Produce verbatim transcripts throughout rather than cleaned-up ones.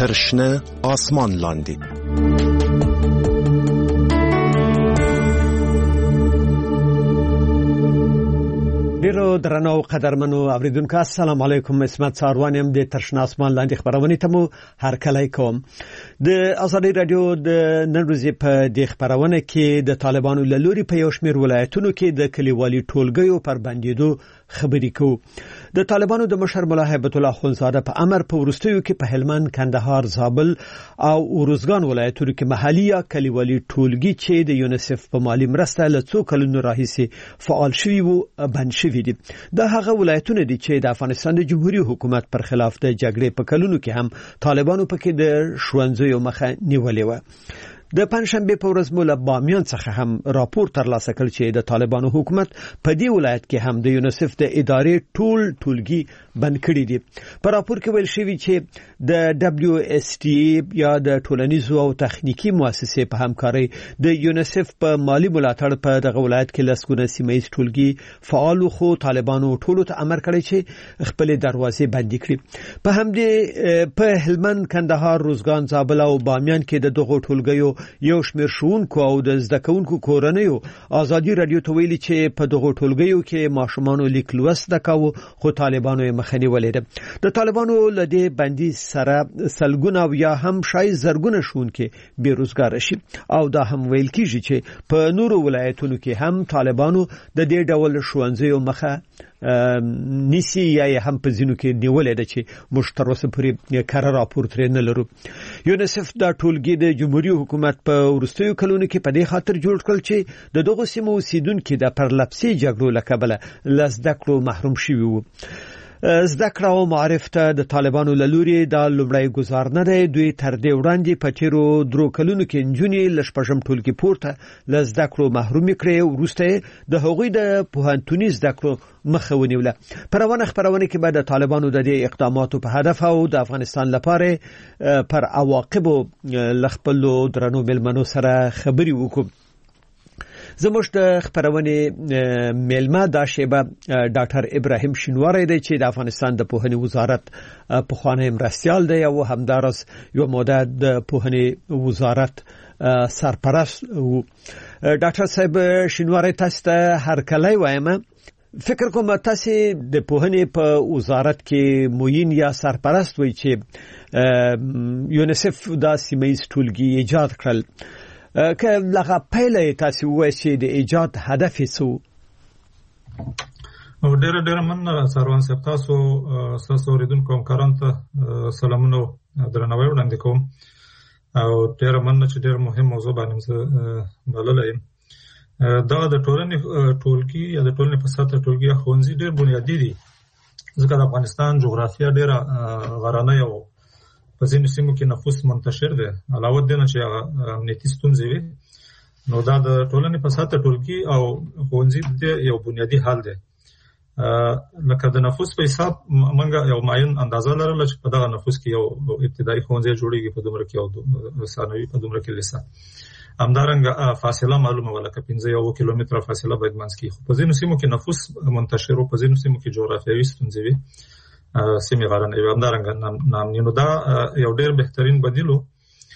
تر شنه آسمان لاندې. ډیرو درنو قدرمنو اوریدونکو السلام علیکم. اسمت ساروان يم د ترشنا اسمان لاندې خبرونه ته مو هر کله کوم. د ازادي رادیو د نن ورځې په د خبرونه کې د طالبانو له لوري په یو شمېر ولایتونو کې د کلیوالي ټولګیو پر بندیدو خبرې کوو. د طالبانو د مشر ملا هیبت الله خونزاده په امر په ورستیو کې په هلمند، کندهار، زابل او اروزګان ولایتونو کې محلي یا کلیوالي ټولګي چې د یونیسف په مالی مرسته له څو کلونو راهیسې فعال شوي وو بند شوي دي. دا هغه ولایتونه دي چې د افغانستان د جمهوریت حکومت پر خلاف د جګړې په کلونو کې هم طالبانو پکې د ښوونځیو مخه نیولې و. د پنځشنبه په ورځ مو له بامیان څخه هم راپور ترلاسه کړ چې د طالبانو حکومت په دې ولایت کې هم د یونیسف د ادارې ټول ټولګي بند کړي دي. په راپور کې ویل شوی چې د دبليو اس ټي یا د ټولنیزو او تخنیکی مؤسسې په همکارۍ د یونیسف په مالی ملاتړ په دغه ولایت کې لسګونه سیمه‌ییز ټولګي فعال خو طالبانو ټولو ته امر کړی چې خپل دروازې بند کړي. په همدې په هلمند، کندهار، روزګان، زابل او بامیان کې د دغه ټولګیو یو شمېر ښوونکو او د زده کوونکو کورنیو ازادي رادیو ته ویلي چې په دغه ټولګیو کې ماشومان لیک لوست وکاو خو طالبانو یې مخه نیولې ده. د طالبانو له دې بندي سره سلګونه یا هم شای زرګونه ښوونکي بیروزګار شي او دا هم ویل کیږي چې په نورو ولایتونو کې هم طالبانو د دې ډول ښوونځیو مخه نیسی یا هم په ځینو کې نیولې ده چې مشترسه پورې کار راپور ترې نه لرو. یونیسف دا ټولګي د جمهوریت حکومت په ورستیو کلونو کې په دې خاطر جوړ کړل چې د دغه سیمو اوسیدونکو د پرلپسې جګړو له کبله لزده کړو محروم شوي وو. زده کړه او معرف ته د طالبانو له لوري دا لومړی گزار نه دی. دوی تر دې وړاندې په تیرو درو کلونو کې نجونې له شپږم ټولګي پورته له زده کړو محروم کړي. وروسته د هغوی د پوهنتوني زده کړو مخه ونیوله. په روانه خبرونه کې به د طالبانو د دې اقداماتو په هدف او د افغانستان لپاره پر عواقبو له خپلو درنو مېلمنو سره خبرې وکړو. زموږ د خبرونه ملما دا شیبه ډاکټر ابراهیم شینواری دی چې د افغانستان د پوهنې وزارت پخوانی مرستیال دی او همدارس یو موده د پوهنې وزارت سرپرست و. ډاکټر صاحب شینواری تاسو ته هر کله وایم، فکر کوم تاسو د پوهنې په وزارت کې موین یا سرپرست وي چې یونیسف دا سیمه‌ییز ټولګي ایجاد کړل. که لغه پیله تاسو وایي چې د ایجاد هدف یې څه و؟ او ډېر ډېر مننه سروان صاحب. تاسو تاسو اوریدونکو همکارانو ته سلامونه درناوی وړاندې کوم او ډېر مننه چې ډېر مهم موضوع باندې زه بللی یم. دا د ټولنې ټولګي یا د ټولنې په سطحه ټولګي یا ښوونځي ډېر بنیادي دي ځکه د افغانستان جغرافیه ډېره غرنۍ او په ځینو سیمو کې نفوس منتشر دی. علاوه دې نه چې امنیتي ستونزې وي نو دا د ټولنې په سطحه ټولګي او ښوونځي یو بنیادي حل دی. لکه د نفوس په حساب موږ یو معین اندازه لرله چې په دغه نفوس کې یو ابتدایي ښوونځی جوړېږي په دومره کې او ثانوي په دومره کې لیسه. همدارنګه فاصله معلومه وه لکه پنځه اوه کیلومتره فاصله باید منځ کې. خو په ځینو سیمو کې نفوس منتشر و، په ځینو سیمو کې جغرافیوي ستونزې وي، سیمې غرنۍ وي، همدارنګه نامني. نو دا یو ډېر بهترین بدیل و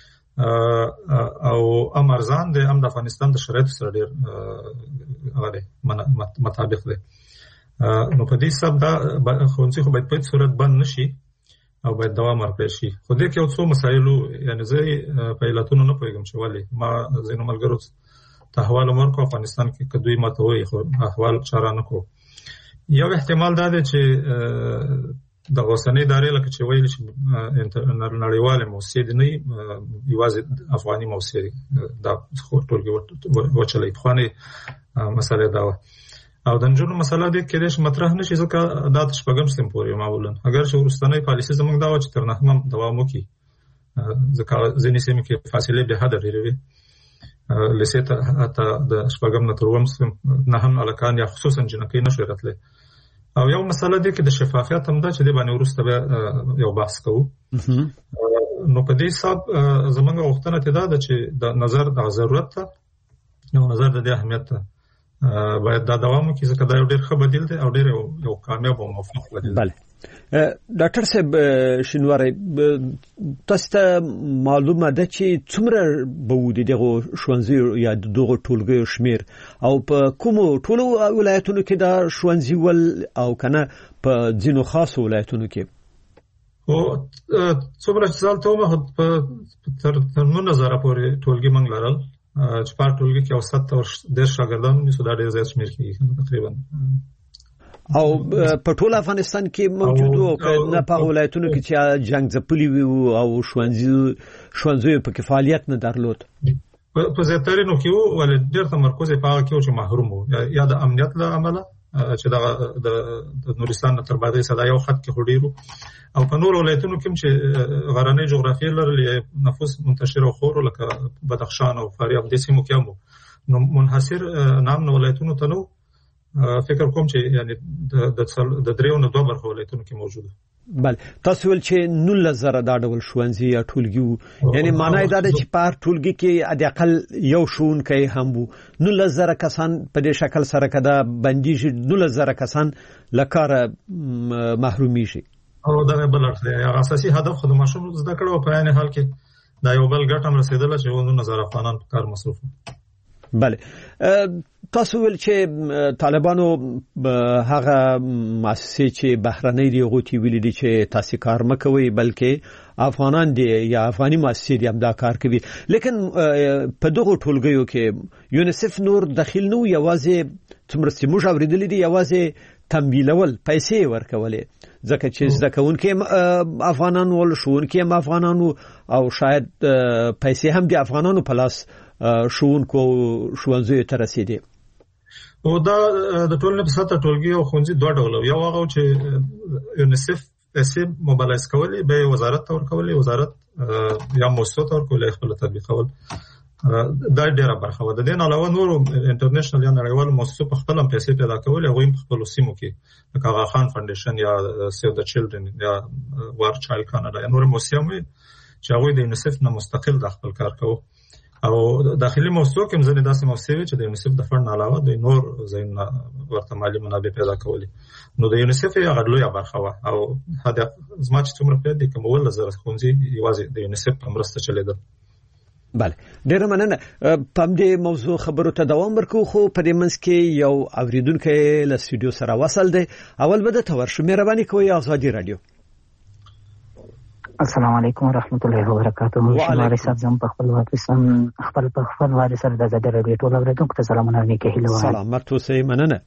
او هم ارزان دی، هم د افغانستان د شرایطو سره ډېر هغه دی مطابق دی. نو په دې حساب دا ښوونځي خو باید په هېڅ صورت بند نه شي او باید دوام ورکړی شي. خو دې کې یو څو مسایلو یعنې زه په علتونو نه پوهېږم چې ولې. ما ځینو ملګرو ته احوال هم ورکړو افغانستان کې که دوی ما ته وایي خو احوال چاره نه کړو. یو احتمال دا دی چې د اوسنۍ ادارې لکه چې ویل چې نړیوالې موسسې دي، نه یوازې افغاني موسسې دي. دا ټولګي وچلوي. پخوانۍ مسله دا وه او د نجونو مسله دې کېدای شي مطرح نه شي ځکه دا تر شپږم صنف پورې معمولا، اگر چې وروستنۍ پالیسي زموږ دا وه چې تر نهمم دوام وکړي ځکه ځینې سیمې کې فاصلې بې حده ډېرې وي. لیسې ته حتی د شپږم نه تر اووم صنف نهم هلکان یا خصوصا جنکۍ نه شوی راتلی. او یو مسله دی کې د شفافیت هم ده چې دې باندې وروسته بیا یو بحث کوو. نو په دې حساب زموږ غوښتنه دا ده چې د نظر د ضرورت ته یو نظر د دې اهمیت ته باید دا دوام وکړي ځکه دا یو ډېر ښه بدیل دی او ډېر یو کامیاب او موفق بدیل دی. بله ډاکټر صاحب شینواری تاسو ته معلومه ده چې څومره به ودی دغه ښوونځي یا دغه ټولګیو شمیر او په کومو ټولو ولایتونو کې دا ښوونځي ول او کنه په ځینو خاصو ولایتونو کې؟ او څومره چې ځل ته په تر نولس زره پورې ټولګي موږ لرل چې په ټولګي کې اوسط او ډېر شاګردان مې سودا ډېر زیات شمیر کېږي تقریبا. او په ټول افغانستان کې موجود او نه په ولایتونو کې چې جنگ ځپلي وو او ښوونځي ښوونځي په فعالیت نه درلود په زیاترینو کې وو ول ډېر تمرکز په هغه کې چې محروم وو یا د امنیت له امله چې د نورستان تر باندې صدا یو خط کې هډیرو او په نور ولایتونو کې چې غرانې جغرافیې لري نفوس منتشر او خور لکه بدخشان او فاریاب د سیمو کې هم نو منحصر نام نو ولایتونو ته نو فکر کوم چې یعنی د د دریو نه دوه برخه ولایتونو کې موجوده. بله تاسو ول چې نولس زره دا ډول ښوونځي یا ټولګي یعنی معنی دا ده چې په ټولګي کې د اقل یو ښوونکی هم وو نولس زره کسان په دې شکل سره کده بندیږي نولس زره کسان له کاره محرومي شي او دا بل اړخ اساسي هدف خو د ماشوم زده کړو په عین حال کې دا یو بل ګټه رسیدله چې نولس زره افغانان په کار مصروف. بله تاسو ول چې طالبانو هغه مؤسسې چې بهرنۍ دی غوتی ویل دي چې تاسو کار مکوي بلکې افغانان دي یا افغاني مؤسسې دي هم دا کار کوي لیکن په دغه ټولګیو کې یونیسف نور داخل نو یوازې څومره چې موږ اوریدل دي یوازې تمویلول پیسې ورکولې ځکه چې ځکهونکې افغانان ول شوونکې هم افغانانو او شاید پیسې هم دي افغانانو په لاس شوونکو ښوونځیو ته رسیدي. او دا د ټولنې په سطح ټولګي او ښوونځي دوه ډوله یو هغه چې یونیسف پیسې موبلایز کولې به وزارت ته ورکولې وزارت یا موسسو ته ورکولې خپل تطبیقول دا ډیره برخه و. د دې علاوه نور انټرنیشنل یا نړیوال موسسو په خپل هم پیسې پیدا کولې هغه په خپل سیمو کې لکه آغا خان فاونډیشن یا سیو د چیلډرن یا وار چایلډ کاناډا یا نور موسسې چې هغه د یونیسف نه مستقل د خپل کار کوي او داخلي موسسو کې مزنه داسې موسسې چې د یونیسف د فند علاوه د نور زین ورته مالی منابع پیدا کولې نو د یونیسف یې هغه لویه برخه و او هدا زما چې څومره پیدا کوم ول زره خونځي یوازې د یونیسف په مرسته چلیدل. بله ډیره مننه. پم دې موضوع خبرو ته دوام ورکو خو په دې منځ کې یو اوریدونکو له سټوډیو سره وصل دی اول به ته ورشو مهرباني کوئ ازادي رادیو. السلام علیکم ورحمت الله وبرکاته. شماره صاحب زم په خپل واتسن خپل په خپل واتس سره د زړه رادیو ټول اوریدونکو ته سلامونه نیکه هیله وایم. سلامت اوسئ. مننه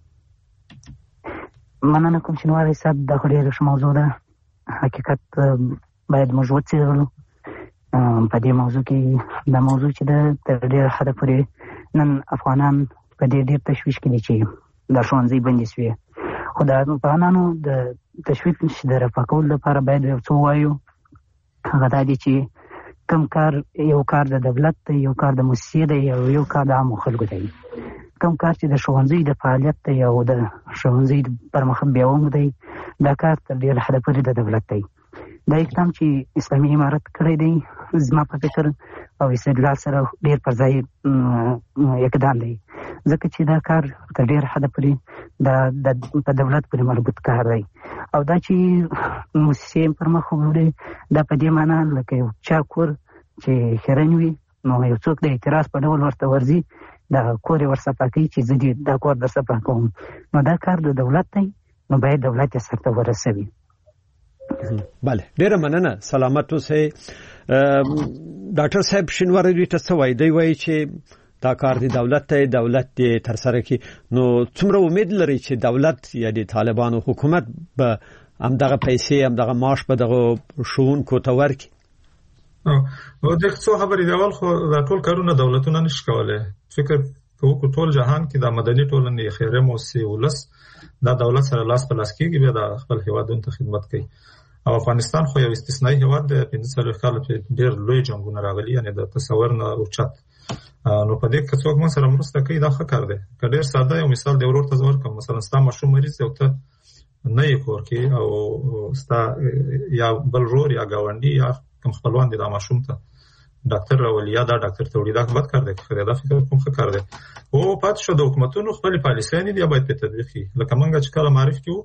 مننه کوم شماره صاحب د خوري موضوع ده حقیقت باید موږ وڅېړو په دې موضوع کې د موضوع چې د تر ډېر حد پورې نن افغانان په دې ډېر تشویش کې دي چې د ښوونځي بندي شوي خو د افغانانو د تشویش د رفع کولو لپاره باید یو څه ووایو هغه دا دی چې کوم کار یو کار د دولت دی یو کار د مؤسسې دی او یو کار د عامو خلکو دی. کوم کار چې د ښوونځي د فعالیت دی او د ښوونځي د پرمخ بیاوم دی دا کار تر ډېر حد پورې د دولت دی. دا اقدام چې اسلامي امارت کړی دی زما په فکر او استدلال سره ډېر پر ځای اقدام دی ځکه چې دا کار تر ډېر حد پورې د په دولت پورې مربوط کار دی او دا چې مؤسسې پر مخ وړي دا په دې معنا لکه یو چا کور چې خیرن وي نو یو څوک د اعتراض په ډول ورته ورځي دا کور یې ورصفا کوي چې زه دې دا کور درصفا کوم نو دا کار د دولت دی نو باید دولت یې سرته ورسوي. بله ډیره مننه. سلامت اوسئ. ډاکټر صاحب شینواری دوی ته څه وایي؟ دی وایي چې دا کار دی دولت ته دولت دی تر سره کی نو څومره امید لري چې دولت یا د طالبانو حکومت به هم دغه پیسې هم دغه معاش په دغه شوونکو ته ورکړي؟ او د څو خبرې دی اول خو دا ټول کارونه دولتونه نشي کولای. فکر کوو ټول جهان کې د مدني ټولنې خیریه مؤسسې ولس دا دولت سره لاس په لاس کېږي بیا د خپل هیوادونو ته خدمت کوي او افغانستان خو یو استثنایی هیواد دی. پنځه څلوېښت کاله کې ډېر لوی جنګونه راغلي یعنی د تصور نه اوچت نو په دې کې څوک مو سره مرسته کوي دا ښه کار دی. که ډېر ساده یو مثال دی ورور ته زه ورکړم مثلا ستا ماشوم مریض دی او ته نه یې کور کې او ستا یا بل رور یا ګاونډي یا کوم خپلوان دی دا ماشوم ته ډاکټر راولیا دا ډاکټر توړي دا بد کار دی خو دا فکر کوم ښه کار دی او پات شو د حکومتونو خپل پالیسۍ نه دی باید په تطبیق کړي لکه موږ چې کله معرفي کیو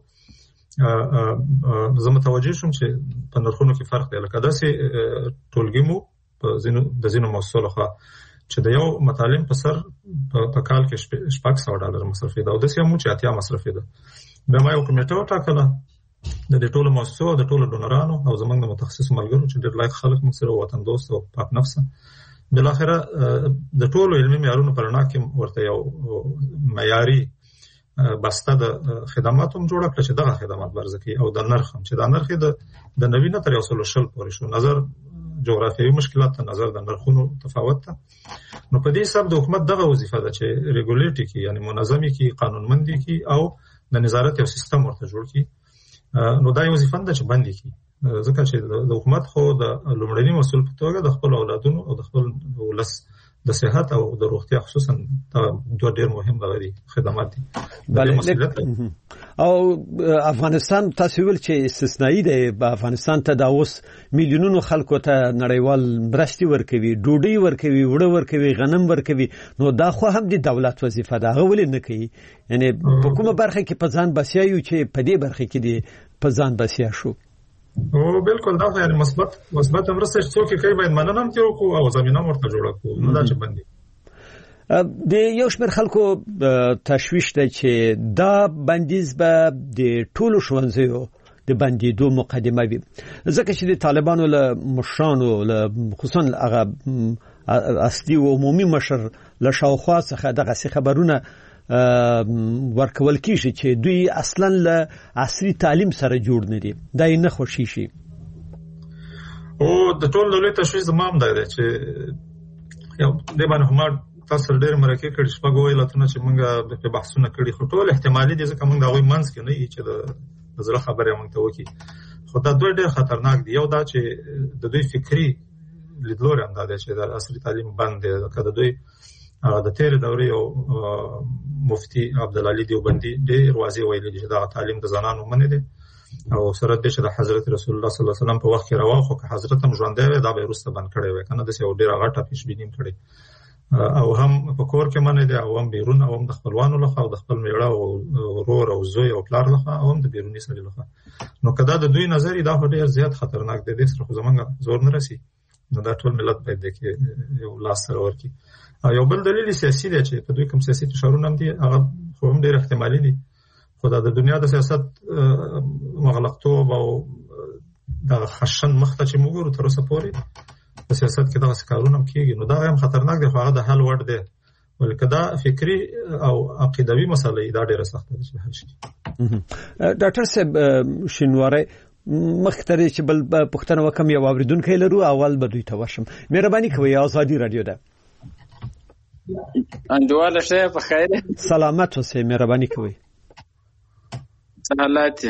زه متوجه شوم چې په نرخونو کې فرق دی لکه داسې ټولګي مو په زینو د زینو موسسو لخوا چې د یو متعلم په سر په کال کې شپږ سوه ډالر مصرفي ده او داسې هم چې اتیا مصرفي ده بیا ما یو کمیټه وټاکله د دې ټولو موسسو او د ټولو ډونرانو او زموږ د متخصص ملګرو چې ډېر لایق خلک موږ سره وطن دوست او پاک نفسه بالاخره د ټولو علمي معیارونو په رڼا کې ورته یو معیاري بسته د خدماتو هم جوړه کړه چې دغه خدمات برزه کوي او د نرخ هم چې دا نرخ د نوي نه تر یو سل شل پورې شو نظر جغرافیایي مشکلات ته نظر د نرخونو تفاوت ته نو په دې حساب د حکومت دغه وظیفه ده چې ریګولیټ کړي یعنی منظمي کړي قانونمندي کړي او د نظارت یو سیستم ورته جوړ کړي نو دا یو وظیفه ده چې باندې کړي ځکه چې د حکومت خو د لومړني مسؤل په توګه د خپل اولادونو او د خپل ولس د صحت او د روغتیا خصوصا دا دوه ډېر مهم دي خدمات دي او افغانستان تاسو ویل چې استثنایی دی په افغانستان ته دا اوس میلیونونو خلکو ته نړیوال مرستې ورکوي ډوډۍ ورکوي وړه ورکوي غنم ورکوي نو دا خو هم د دولت وظیفه ده هغه ولې نه کوي یعنی په کومه برخه کې په ځان بسیا یو چې په دې برخه کې دی په ځان بسیا شو او بالکل دا یعنی مثبت مثبت مرسته چې څوک کوي باید مننه هم تیرو کو او زمينه ورته جوړه کو نو دا چې باندې د یو شمېر خلکو تشویش ده چې دا بندیز به د ټولو ښوونځیو د بندیدو مقدمه وي ځکه چې د طالبانو له مشرانو له خصوصا هغه اصلي او عمومي مشر له شاوخوا څخه دغه خبرونه ورکول کیږي چې دوی اصلا له عصري تعلیم سره جوړ نه دي دا یې نه خوشي شي او د ټول دولت تشویش زمام دی چې یو د باندې هم تاسو ډېر مرکه کړي شپږ ویلاتونه چې موږ په بحثونه کړي خو ټول احتمالي دي ځکه موږ دا غوي منځ کې نه یي چې د زړه خبره موږ ته وکي خو دا دوه ډېر خطرناک دي یو دا چې د دوی فکری لیدلوري هم دا چې د عصري تعلیم بند دی کله دوی د تیر دورې او مفتي عبدالعلی دیوبندي ډېر واضح ویلي چې دا تعلیم د زنانو منه دي او سره د شه د حضرت رسول الله صلی الله علیه وسلم په وخت کې روا خو که حضرت هم ژوند دی دا به روسته بند کړي وي کنه د څه ډېر غټه پیش بینی کړي او هم په کور کې منه دي او هم بیرون او هم د خپلوانو لخوا او د خپل میړه او ورور او زوی او پلار لخوا او هم د بیرونی سړي لخوا نو کدا د دوی نظر دا ډېر زیات خطرناک دی د سره زمونږ زور نه رسی نو دا ټول ملت باید کې یو لاس سره ورکی یو بل دلیل سیاسي دی چې په دوی کوم سیاسي فشارونه هم دي هغه خو هم ډېر احتمالي دي خو دا د دنیا د سیاست مغلقتوب او د خشن مخته چې موږ ورته تر اوسه پورې په سیاست کې دا کارونه هم کیږي نو دا هم خطرناک دی خو هغه د حل وړ دی ولکه دا فکری او عقیدوي مسله دا ډېره سخته ده چې حل شي ډاکټر صاحب شینواری مختري چې بل پښتنه وکم یو اوریدونکو لرو اول به دوی ته ورشم مهرباني کوئ ازادي رادیو ده انډواله شه په خیر سلامت اوسئ مهرباني کوئ سلامات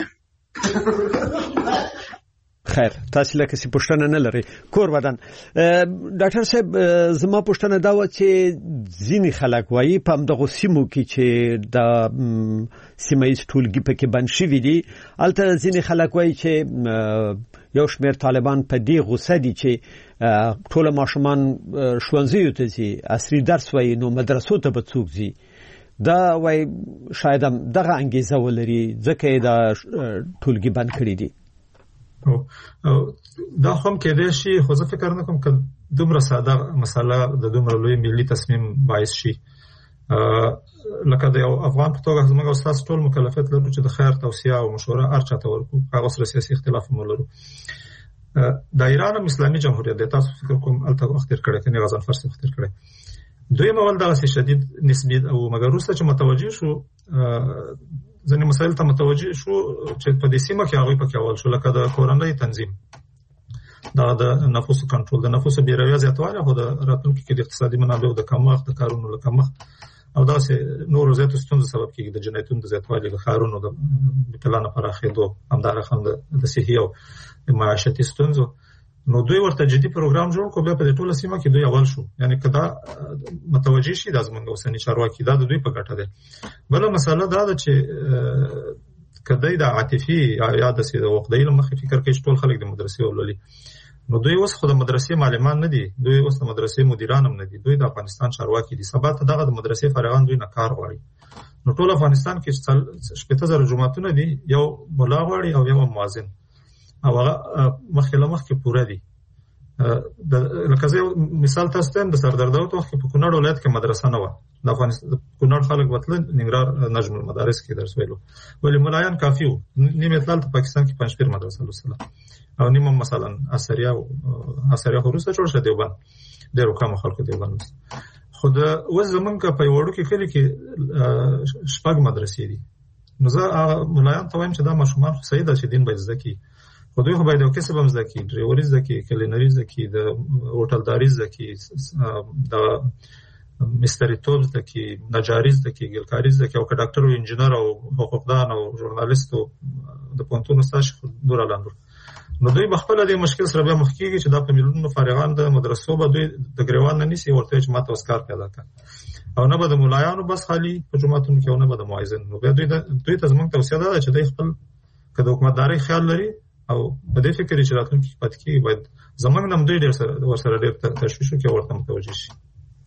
خیر تاسو لکه څه پښتنه نه لري کور ودان ډاکټر صاحب زما پښتنه دا و چې ځینی خلک وایي په دغه سیمو کې چې د سیمایي ټولګي په کې بند شوی دي البته ځینی خلک وایي چې یو شمېر طالبان په دې غوسه دي چې ټول ماشومان ښوونځیو ته ځي عصري درس وایي نو مدرسو ته به څوک ځي دا وایي شاید هم دغه انګیزه ولري ځکه دا ټولګي بند کړی دي دا هم کېدای شي خو زه فکر نه کوم چې دومره ساده مسله د دومره لوی ملي تصمیم باعث شي لکه د یو افغان په توګه زموږ استاد ټول مکلفیت لرو چې د خیر توصیه او مشوره هر چاته ورکو هغه سره سیاسي اختلاف هم لرو د ایران اسلامي جمهوریت د تاسو فکر کوم الته وخت تر کړه کني غزان فرض وخت تر کړه دوی مول دا شدید نسبی او مګر وروسته چې متوجه شو ځنې مسایل ته متوجه شو چې په دې سیمه کې هغه په کې اول شو لکه د کورنۍ تنظیم دا د نفوس کنټرول د نفوس بیرویه زیاتواله هو د راتلونکو کې د اقتصادي منابعو د کمښت د کارونو د کمښت او دا سه نور زیاتو ستونزو سبب کېږي د جنایتونو د زیاتوالي د خارونو د پلان پراخېدو همدارنګه هم د صحي او معاشتي ستونزو نو دوی ورته جدي پروګرام جوړ کړ په ټوله سیمه کې دوی اول شو یعنی کدا متوجه شي د زمونږ اوسنی چارواکي دا د دوی په ګټه ده بل مسله دا ده چې کدی د عاطفي یا د سیده وقدې لمخې فکر کوي ټول خلک د مدرسې ولولي نو دوی اوس خو د مدرسې معلمان نه دي، دوی اوس د مدرسې مدیران هم نه دي، دوی د افغانستان چارواکي دي. سبا ته دغه د مدرسې فارغان دوی نه کار غواړي. نو ټول افغانستان کې شپږ زره جماعتونه دي، یو مولا غواړي او یو مؤذن، او هغه مخکې له مخکې پوره دي. د لکه زه مثال تاسو ته د سردار داود وخت په کونړ ولایت کې مدرسه نه و، د افغانستان کونړ خلک وتل ننګرهار نجم المدارس کې درس ویلو، ولې ملایان کافي وو، نیمه تلل ته پاکستان کې پنځپیر مدرسه لوستله او نیمه مثلا اسریا اسریا خروسه جوړ شته دیوبند، ډېر کم خلکو دیوبند. خو د اوس زمونږ په وړو کې کلی کې شپږ مدرسې دي. نو زه ملایان ته وایم چې دا ماشومان خو صحیح ده چې دین باید زده کړي، خو دوی خو باید یو کسب هم زده کړي، ډریوري زده کړي، کلینري زده کړي، د هوټلداري زده کړي، د مستریتوب زده کړي، نجاري زده کړي، ګلکاري زده کړي، او که ډاکټر او انجینر او حقوقدان او ژورنالیست او د پوهنتون استاد شي نور لاندور. نو دوی بخپله د مشکل سره بیا مخ کېږي چې دا په میلیونونو فارغان د مدرسو به دوی د ګریوان نه نیسي، ورته چې ماته اوس کار پیدا کړه، او نه به د ملایانو بس خالي په جوماتونو کې او نه به د مؤذن. نو بیا دوی دوی ته زموږ توصیه ده چې دوی خپل که د حکومتدارۍ خیال لري او په دې فکر چې راتلونکي کې پاتې کېږي، باید زموږ نه هم دوی ډېر ورسره ډېر تشویش وکړي او ورته متوجه شي.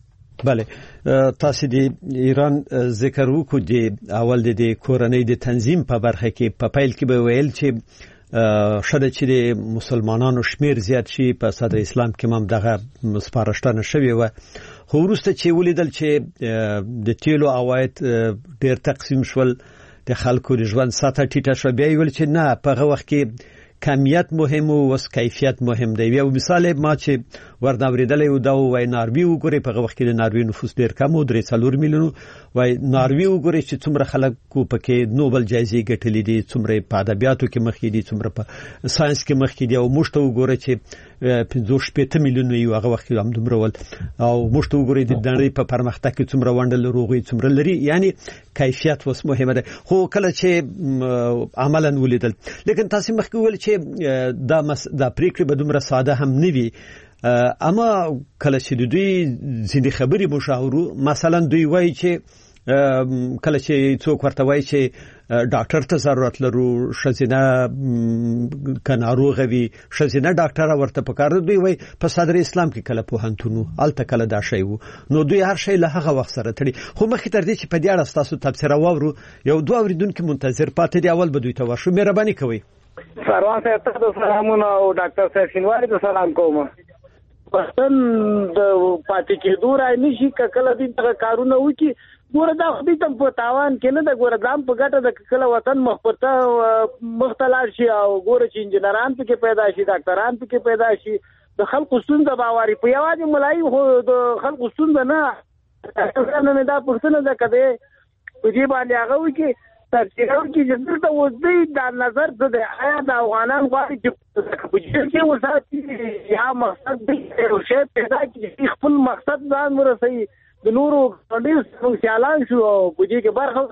بله، تاسو د ایران ذکر وکړو، د اول د کورنۍ د تنظیم په برخه کې په پیل کې به ویل چې شاید چې د مسلمانانو شمیر زیات شي، په صدر اسلام کې هم دغه سپارښتنه شوې و، خو وروسته چې ولیدل چې د تیلو عواید ډېر تقسیم شول، د خلکو د ژوند سطح ټیټه شوه، بیا ویل چې نه، په هغه وخت کې کمیت مهم او اوس کیفیت مهم دی. یو مثال ما چې ورته اوریدلی و دا وای ناروی وګورئ، په هغه وخت کې د ناروی نفوس ډېر کم و، درې څلور میلیون، وای ناروی وګورئ چې څومره خلکو پکې نوبل جایزې ګټلې دي، څومره په ادبیاتو کې مخکې دي، څومره په ساینس کې مخکې دي، او موږ ته وګورئ چې پنځه شپېته میلیون یو هغه وخت کې هم دومره ول، او موږ ته وګورئ د نړۍ په پرمختګ کې څومره ونډه لري، هغوی څومره لري. یعنی کیفیت اوس مهمه ده. خو کله چې عملاً ولیدل، لیکن تاسو مخکې ویل چې دا مس دا پریکړه به دومره ساده هم نه وي، اما کله چې دوی ځینې خبرې مشاورو، مثلا دوی وایي چې کله چې څوک ورته وایي چې ډاکټر ته ضرورت لرو، ښځینه که ناروغه وي ښځینه ډاکټره ورته پکار ده، دوی وایي په صدر اسلام کې کله پوهنتون و، هلته کله دا شی و، نو دوی هر شی له هغه وخت سره تړي. خو مخکې تر دې چې په دې اړه ستاسو تبصره واورو، یو دوه اورېدونکي منتظر پاتې دي، اول به دوی ته ورشو. مهرباني کوئ. سروان صاحب ته د سلامونه او ډاکټر صاحب شینواري ته سلام کوم. پښتون د پاتې کېدو رای نشي، که کله دوی دغه کارونه وکړي، ګوره دا خو دوی ته په تاوان کې نه ده، ګوره دا هم په ګټه ده کله وطن مخ ته لاړ شي، او ګوره چې انجینران پکې پیدا شي، ډاکټران پکې پیدا شي، د خلکو ستونزه به واري په یوازې ملایي خو د خلکو ستونزه نه. نه دا پوښتنه ده که دی په دې باندې هغه وکړي تفسیر وکړي چې دلته اوس دوی دا نظر څه دی، آیا د افغانان غواړي چې په جیل کې وساتي یا مقصد دی یو شی پیدا کړي، خپل مقصد ځان ورسوي، د نورو ډېر سیالان شو او په دې کې برخه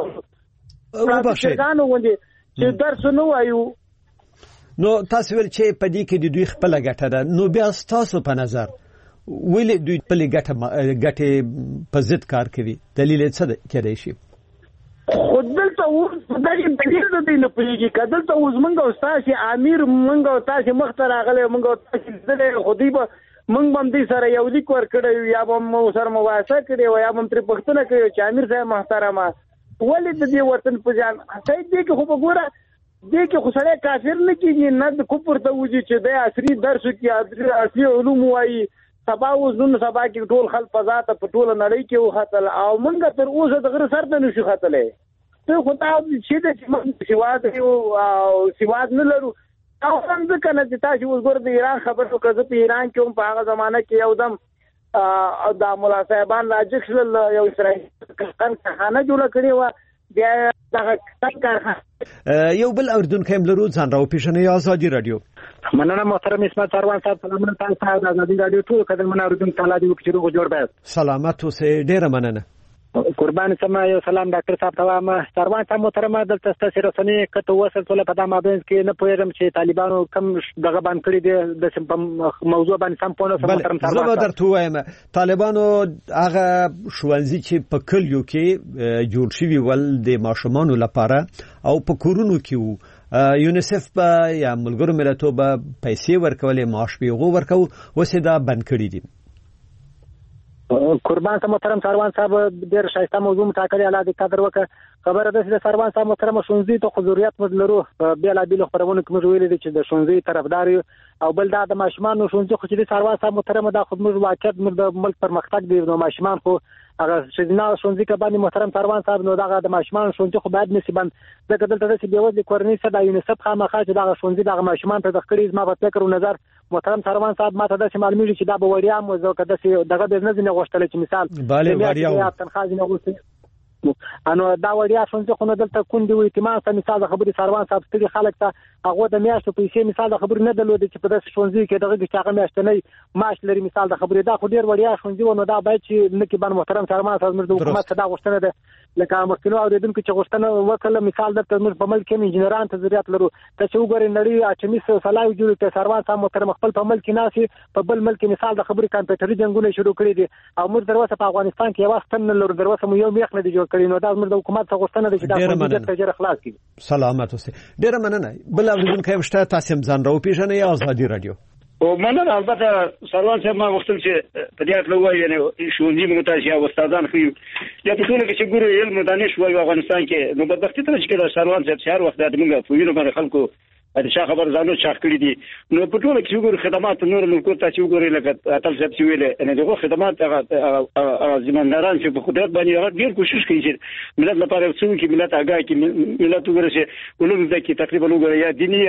پراتیشګانو غوندې چې درس نه وایو. نو تاسو ویل چې په دې کې د دوی خپله ګټه ده، نو بیا ستاسو په نظر ولې دوی خپلې ګټې په ضد کار کوي؟ دلیل یې څه کیدای شي؟ خو دلته اوس دغې دلیل د دوی نه پوهېږي، که دلته اوس موږ او ستاسې امیر موږ او تاسې مخته راغلی، موږ او تاسې لیدلی، خو دوی به موږ به هم دوی سره یو لیک ورکړی وي، یا به هم سره مباحثه کړې وه، یا به هم ترې پوښتنه کړې چې امیر صاحب محترمه ولې د دې وطن په ځان صحیح دې کې خو به ګوره دې کې خو سړی کافر نه کېږي، نه د کفر ته وځي چې دی عصري درس وکړي، عصري علوم ووایي. سبا اوس نن سبا کې ټول خلک فضا ته په ټوله نړۍ کې وختل، او موږ تر اوسه د غره سر ته نشو ختلی. ته خو دا چې دی چې موږ سواد او سواد نه لرو، او هم ځکه نه چې تاسو اوس ګوره د ایران خبر وکړه، زه په ایران کې هم په هغه زمانه کې یو دم دا ملا صاحبان راجګ شول، یو اسرائیل کارخانه جوړه کړې وه، بیا دغه کارخانه یو بل اورېدونکی هم لرو، ځان راوپېژنئ. ازادي راډیو. مننه محترم اسمت سروان صاحب، سلامونه تاسو ته د ازادي راډیو ټولو قدرمنو اورېدونکو ته الله دې وکړي چې روغ جوړ باید. سلامت اوسئ، ډېره مننه. قربان سما یو سلام ډاکټر صاحب ته وایم. سروان صاحب محترمه، دلته ستاسې رسنۍ کته وصل ټوله په دا مابینځ کې نه پوهېږم چې طالبانو کم دغه باندې کړي دي د موضوع باندې سم پوه نه شوم. محترم سروان زه به درته ووایم، طالبانو هغه ښوونځي چې په کلیو کې جوړ شوي ول د ماشومانو لپاره او په کورونو کې وو، یونیسف به یا ملګرو ملتونو به پیسې ورکولې معاش به یې ورکو وسې دا بند کړي دي. قربان ته محترم سروان صاحب ډېر ښایسته موضوع مټاکلې الله دې قدر وکړه. خبره ده چې د سروان صاحب محترم ښوونځي ته حضوریت موږ لرو بېلابېلو خپرونو کې موږ ویلي دي چې د ښوونځي طرفدار یو او بل دا د ماشومانو ښوونځي خو چې د سروان صاحب محترم دا خو موږ واقعیت موږ د ملک پرمختګ دی نو ماشومان خو هغه ښځینه ښوونځي کې باندې محترم سروان صاحب نو دغه د ماشومان ښوونځي خو باید نشي بند ځکه دلته داسې بېوزلې کورنۍ څه د یونیسف خامخا چې دغه ښوونځي دغه ماشومان ته د کړي زما په فکر او نظر محترم سروان صاحب ماته داسې معلومیږي چې دا به وړیا مو ځکه داسې دغه بزنس نه غوښتل چې مثال بله وړیا تنخواه نه غوښتل انو دا وړیا ښوونځي خو نه دلته کندې و اعتماد ته مثال د خبرې سروان صاحب ستړي خلک ته هغه د میاشتو پیسې مثال د خبرې نه درلودې چې په داسې ښوونځي کې دغه چې هغه میاشتنی معاش لري مثال د خبرې دا خو ډېر وړیا ښوونځي و نو دا باید چې نکي باندې محترم سروان صاحب موږ د حکومت څخه دا غوښتنه ده لکه مخکینو اورېدونکو چې غوښتنه وکړه مثال درته موږ په ملک کې انجینران ته ضرورت لرو ته چې وګورئ نړۍ اټومي سلاوي جوړ کړي سروان صاحب محترم خپل په ملک کې ناسي په بل ملک مثال د خبرې کمپیوټري جنگونه شروع کړي دي او موږ دروازه په افغانستان کې یو ستن لرو دروازه مو یو میخ نه دی جوړ کړی نو دا موږ د حکومت څخه غوښتنه ده چې دا څنګه تجربه خلاص کړي. سلامات اوسئ. ډېر مننه. بل اوریدونکو مشته تاسو هم ځان راو پیژنئ یا ازادي رادیو. او مننه البته سروان صاحب ما وختل چې په دې اړه وایي یعنی ښوونځي موږ ته یا استادان خو یا په ټول کې چې ګورو علم دانش وایي افغانستان کې نو بدبختي ته چې دا سروان صاحب هر وخت د موږ په وینو باندې خلکو د شاه خبر ځانو چاخ کړی دي نو په ټول کې ګورو خدمات نور ملکو ته چې ګوري لکه اتل صاحب چې ویل ان دغه خدمات هغه ځمنداران چې په قدرت باندې هغه ډیر کوشش کوي چې ملت لپاره څو کې ملت هغه کې ملت وګوري چې علوم د کې تقریبا وګوري یا دینی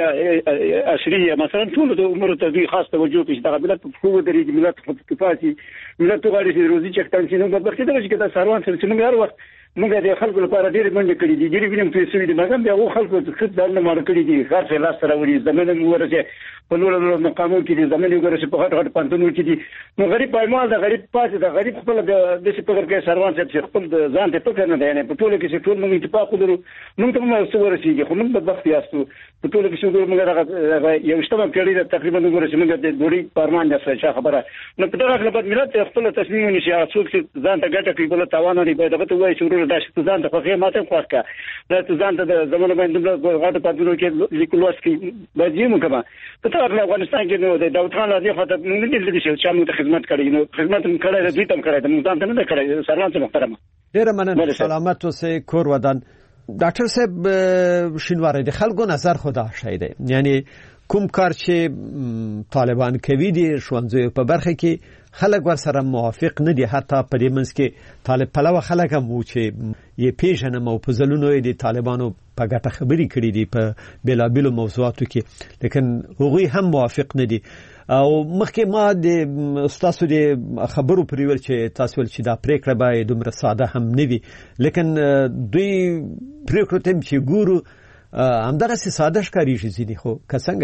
عصري مثلا ټول د عمر ته خاص توجه کوي چې ملت په خو درې ملت په کفاسي ملت غواړي چې روزي چې تاسو نو په بخښه درځي چې دا سروان سره چې موږ هر وخت موږ د خلکو لپاره ډېر منډه کړې دي ډېر وینم چې سوي دي مګر بیا و خلکو ته خد دانه مار کړې دي خاص لاس سره وري زمونه مو ورته په لور لور مقامو کې دي زمونه وګورئ په هټ هټ پانتونو کې دي نو غریب پایمال د غریب پاتې د غریب خپل د دې په کې سروان چې خپل ځان ته پکې نه دی نه په ټول کې چې ټول موږ اتفاق ولرو موږ ته مو څه ورسیږي خو موږ د بخت یاستو په ټول کې چې موږ راغله یو شتمه پیړۍ تقریبا وګورئ چې موږ د دوری پارمان د څه خبره نو په دغه خپل ملت خپل تصمیم ونیسي چې څوک ځان ته ګټه کوي بل تاوان نه دی باید دغه وایي چې ورور داش ته ځان ته خو ماته خوښه دا ته ځان ته د زمونه باندې غاټه پاتونو کې لیکلوس کې باندې مو کما په تاسو افغانستان کې نو د داوود خان راځي خاطر موږ نه دي چې چا موږ خدمت کړی نو خدمت هم کړی د دوی تم کړی د موږ ځان ته نه کړی سروان صاحب محترم ډیر مننه سلامت اوسئ کور ودان. ډاکټر صاحب شینواری د خلکو نظر خدا شایده یعنی کوم کار چې طالبان کوي دي ښوونځیو په برخه کې خلک ورسره موافق نه دي حتی په دې منځ کې طالب پلوه خلک هم وو چې یې پیژنم او په ځلونو یې د طالبانو په ګټه خبرې کړې دي په بېلابېلو موضوعاتو کې لیکن هغوی هم موافق نه دي او مخکې ما د ستاسو د خبرو پرې ویل چې تاسو ویل چې دا پرېکړه به دومره ساده هم نه وي لیکن دوی پرېکړو ته چې ګورو همدغسې ساده ښکارېږي ځینې خو که څنګه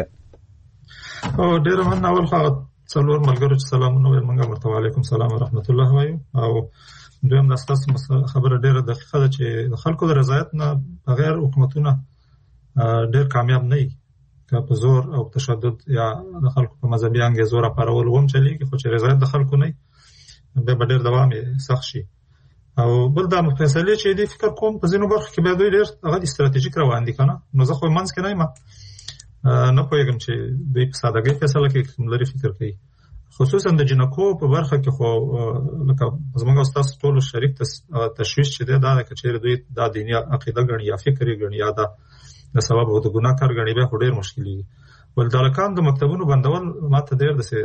ډېره مننه. اول خو څلور ملګرو چې سلامونه ویل موږ ورته وعلیکم سلام ورحمت الله وایو او دویم د ستاسو خبره ډېره دقیقه ده چې د خلکو د رضایت نه بغیر حکومتونه ډېر کامیاب نه وي که په زور او تشدد یا د خلکو په مذهبي انګیزو زور اپارول هم چلېږي خو چې رضایت د خلکو نه وي بیا به ډېر دوام یې سخت شي. او بل دا فیصلې چې دې فکر کوم په ځینو برخو کې بیا دوی ډېر هغه استراتیژیک روان دي که نه نو زه خو منځ کې نه یم نه پوهېږم چې دوی په سادهګۍ فیصله کوي کوم لرې فکر کوي خصوصا د جنکو په برخه کې خو لکه زموږ او ستاسو ټولو شریک تشویش چې دی دا ده که چېرې دوی دا دیني عقیده ګڼي یا فکر یې ګڼي یا دا د ثواب او د ګناه کار ګڼي بیا خو ډېر مشکلېږي. ول د هلکانو د مکتبونو بندول ما ته ډېر داسې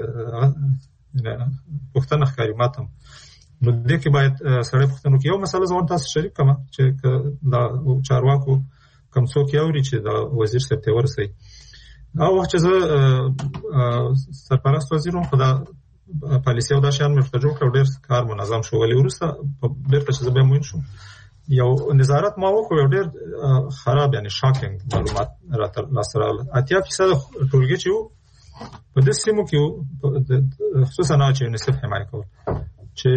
پوښتنه ښکاري ما ته هم نو دې کې باید سړی پوښتنه وکړي. یو مسله زه تاسو شریک کړم چې د چارواکو کوم څوک یې اوري چې د وزیر صاحب ته ورسوي هغه وخت چې زه سرپرست وزیر وم خو دا پالیسي او دا شیان مې ورته جوړ کړ ډېر کار منظم شو ولې وروسته بېرته چې زه بیا موین شوم یو نظارت ما وکړو یو ډېر خراب یعنی شاکینګ معلومات راته لاسته راغله. اتیا فیصده ټولګي چې وو په دې سیمو کې وو خصوصا هغه چې یونیسف حمایه کول چې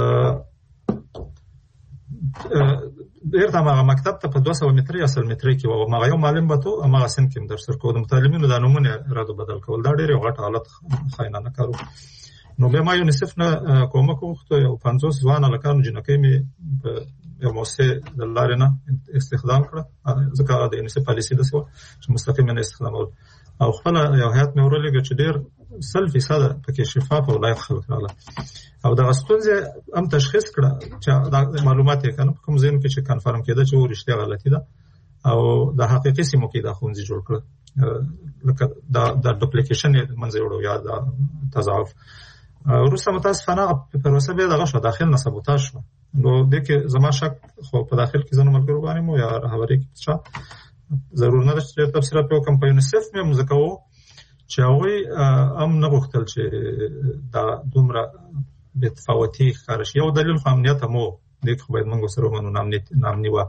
ډېر هغه مکتب ته په دوه سوه مترۍ اصل مترۍ کې وو هغه یو معلم به تو هغه سن کې هم درس ورکول د متعلمینو د نومونه رد بدل کول دا ډېر یو غټ حالت خاینانه کار و. نو بیا ما یونیسف نه کومک وغوښته یو پنځوس ځوان هلکانو جینکۍ مې په یو موسسه د لارې نه استخدام کړه ځکه د یونیسف پالیسي د سو چې مستقیما استخدامول او خپل یو هیئت مې ورلګه چې ډیر سل فیصد پکې شفاف او لایق خلک رااله او د غستونځه هم تشخیص کړه چې معلومات یې کنه کوم ځین کې چې کنفرم کېده چې ورشته غلطي ده او د حقیقي سیمو کې د خونځي جوړ کړ لکه دا د ډوپلیکیشن منځ وړو یا د تضاعف روسه متاسفانه په پروسه به دغه شو داخل نه سبوتاژ شو نو د کې زما شک خو په داخل کې زنه ملګرو باندې مو یا رهبری کې څه ضرور نه چې تفسیر په کوم په یونیسف مې مزکو چې هغه هم نه غوښتل چې دا دومره د تفاوتي خارش یو دلیل خو امنیت مو د خو باید موږ سره مونږ نام نام نیو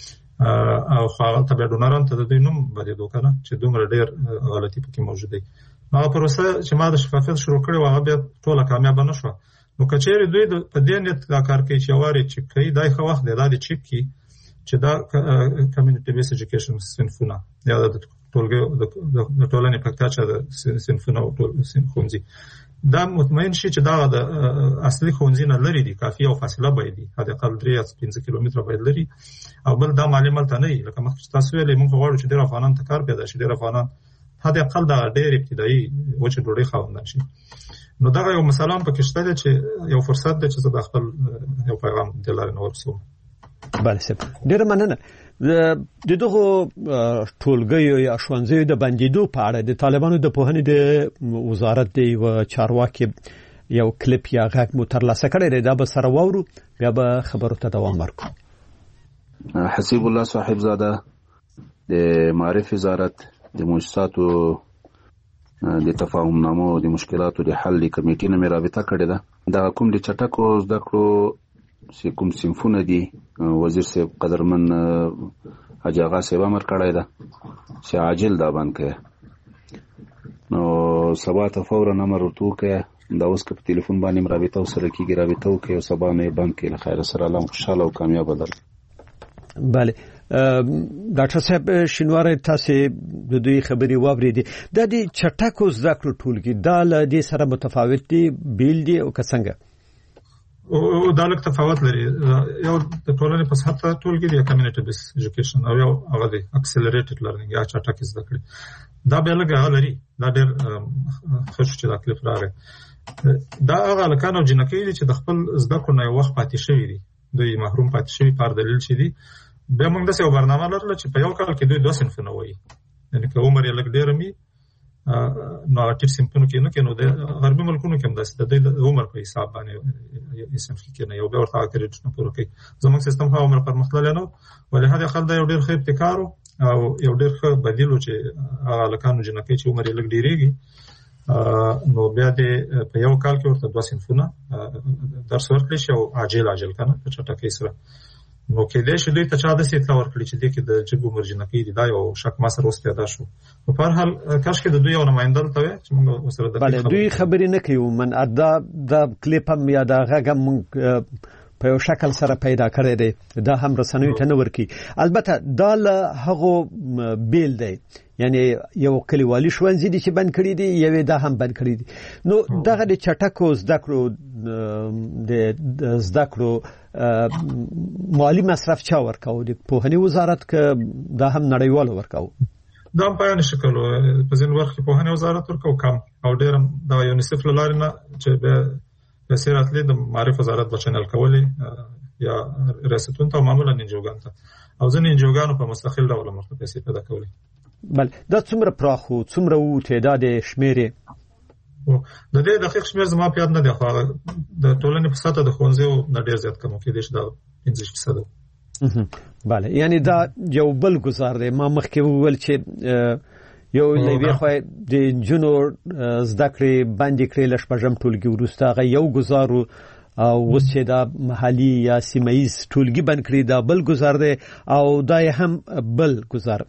او خو ته به ډونران ته د دوی نوم باندې دوکنه چې دومره ډیر غلطي پکې موجوده دي نو پروسه چې ما د شفافیت شروع کړې و هغه بیا ټوله کامیاب نه شو نو کچېری دوی په دې نیت دا کار کوي چې واري چې کوي دای خو وخت دی دا د چیک کی چې دا کمیونټي بیس ایجوکیشن سنفونه یا د ټولګي د ټولنې په کچه د سنفونه او ټول سنفونځي دا مطمئن شي چې دا د اصلي خونځي نه لري دي کافي او فاصله باید دي حد اقل درې یا پنځه کیلومتره باید لري او بل دا معلومات نه لري لکه مخکې تاسو ویلې موږ غواړو چې ډېر افغانان ته کار پیدا شي ډېر افغانان حد اقل دا ډېر ابتدایي وچه ډوډۍ خاوندان شي نو دا یو مثلا پکې شته چې یو فرصت دی چې زه د خپل یو پیغام د لارې نور څو بله سپ ډېر مننه د دغه ټولګیو یا ښوونځیو د بندیدو په اړه د طالبانو د پوهنې د وزارت دی و چارواکي یو کلیپ یا غږ مو ترلاسه کړی دی دا به سره واورو بیا به خبرو ته دوام ورکړو حسیب الله صاحب زاده د معرف وزارت د مؤسساتو د تفاهم نامو د مشکلاتو د حل کمیټې نه مې رابطه کړې ده دا کوم د چټکو زده کړو چې کوم صنفونه دي وزیر صاحب قدرمن حاجی آغا صاحب امر کړی ده چې عاجل دا بند کړي نو سبا ته فورا امر ورته وکړي دا اوس که په تلیفون باندې رابطه ورسره کېږي رابطه وکړي او سبا نه یې بند کړي له خیره سره الله خوشحاله او کامیابه لري بله ډاکټر صاحب شینواری تاسو د دوی خبري واوریدي د دې چټکو زده کړو ټولګي دا له دې سره متفاوت دي بیل دي او څنګه او دا لږ تفاوت لري یو د ټولنې په سطح ټولګي دی کمیونټي بیس ایجوکیشن او یو هغه دی اکسلریټډ لرنینګ یا چټک زده کړې دا به لږ لري دا ډېر خوش چې دا کلیپ راغی دا هغه لکانو جنکې دي چې د خپل زده کړو نه یو وخت پاتې شوی دي دوی محروم پاتې شوی پر دلیل چې دي بیا موږ د یو برنامه لرله چې په یو کال کې دوی دوه صنفونه وایي یعنی که عمر یې لږ ډېر وي نو هغه ټیټ صنفونو کې نه کې نو د غربي ملکونو کې هم داسې د دوی د عمر په حساب باندې یې صنف کې نه یو بیا ورته هغه کریډټونه پوره کوي زموږ سیستم خو عمر پرمختللی نه و ولې هغه خل دا یو ډېر ښه ابتکار او یو ډېر ښه بدیل و چې هغه هلکانو جنکۍ چې عمر یې لږ ډېرېږي نو بیا د په یو کال کې ورته دوه صنفونه درس ورکړی شي او عاجل عاجل که نه په چټکۍ سره نو کېدای شي دوی ته چا داسې اطلاع ورکړي چې دې کې د جګ عمر جنکۍ دي دا یو شک ما سره اوس پیدا شو په هر حال کاش کې د دوی یو نماینده دلته وی چې موږ ورسره د بله دوی خبرې نه کوي من دا د کلیپ هم یا د غږ هم موږ په یو شکل سره پیدا کړی دی دا هم رسنیو ته نه ورکي البته دا له هغو بیل دی یعنی یو کلیوالي ښوونځي دي چې بند کړي دي یوې دا هم بند کړي دي نو دغه د چټکو زده کړو د زده کړو مالي مصرف چا ورکاو د پوهنې وزارت که دا هم نړیوالو ورکاو دا هم په یعنې شکل په ځینې وخت کې پوهنې وزارت ورکاو کم او ډېر هم د یونیسف له لارې نه چې بیا پیسې راتلې د معرف وزارت به چینل کولې یا ریاستونو ته او معمولا انجوګانو ته او ځینې انجوګانو په مستقل ډول هم ورته پیسې پیدا کولې بله دا څومره پراخ و څومره و تعداد شمېر د دې دقیق شمېر زما په یاد نه دی خو هغه د ټولنې په سطحه د ښوونځیو نه ډېر زیات کم کېدای شي دا پنځه فیصده بله یعنی دا یو بل ګزار دی ما مخکې وویل چې یو له یوې خوا د نجونو زده کړې بندې کړې له شپږم ټولګي وروسته هغه یو ګزار و او اوس چې دا محلي یا سیمه ییز ټولګي بند کړي دا بل ګزار دی او دا هم بل ګزار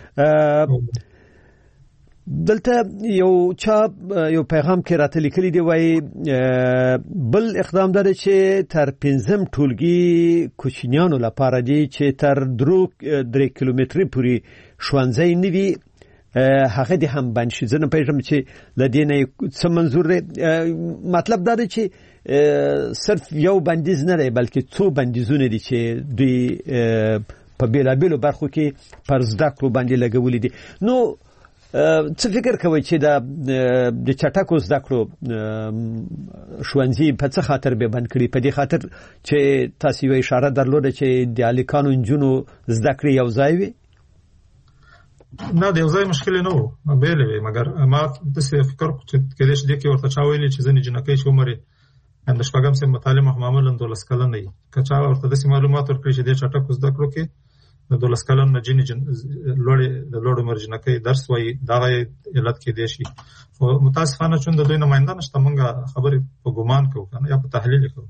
دلته یو چا یو پیغام کې راته لیکلی دی وایي بل اقدام دا دی چې تر پنځم ټولګي کوچنیانو لپاره دی چې تر درې کیلومتري پورې ښوونځی نه وي هغه د هم بند شي. زه نه پېژنم چې د دې نه څه منظور دی. مطلب دا دی چې صرف یو بندیز نه دی بلکې څو بندیزونه دي چې دوی په بیلابیلو برخو کې پر زده کړو باندې لګولې دي. نو څه فکر کوئ چې دا د چټکو زده کړو ښوونځي په څه خاطر به بند کړي؟ په دې خاطر چې تاسو یو اشاره درلوده چې د الیکانو نجونو زده کړې یو ځای وي؟ نه، د یو ځای مشکل نه و، بیل وي، مګر ما داسې فکر چې کېدای شي دې کې ورته چا ویلي چې ځینې جنکۍ چې عمر یې د شپږم صنف متعلم معمولا دولس کلن وي، که چا ورته داسې معلومات ورکړي چې دې چټکو زده کړو کې د دولس کلن نه جنې لوړې د لوړ عمر جنکۍ درس وایي، دغه علت کېدای شي. خو متاسفانه چون د دوی نماینده نشته، موږ خبرې په ګمان کوو کنه یا په تحلیل کوو.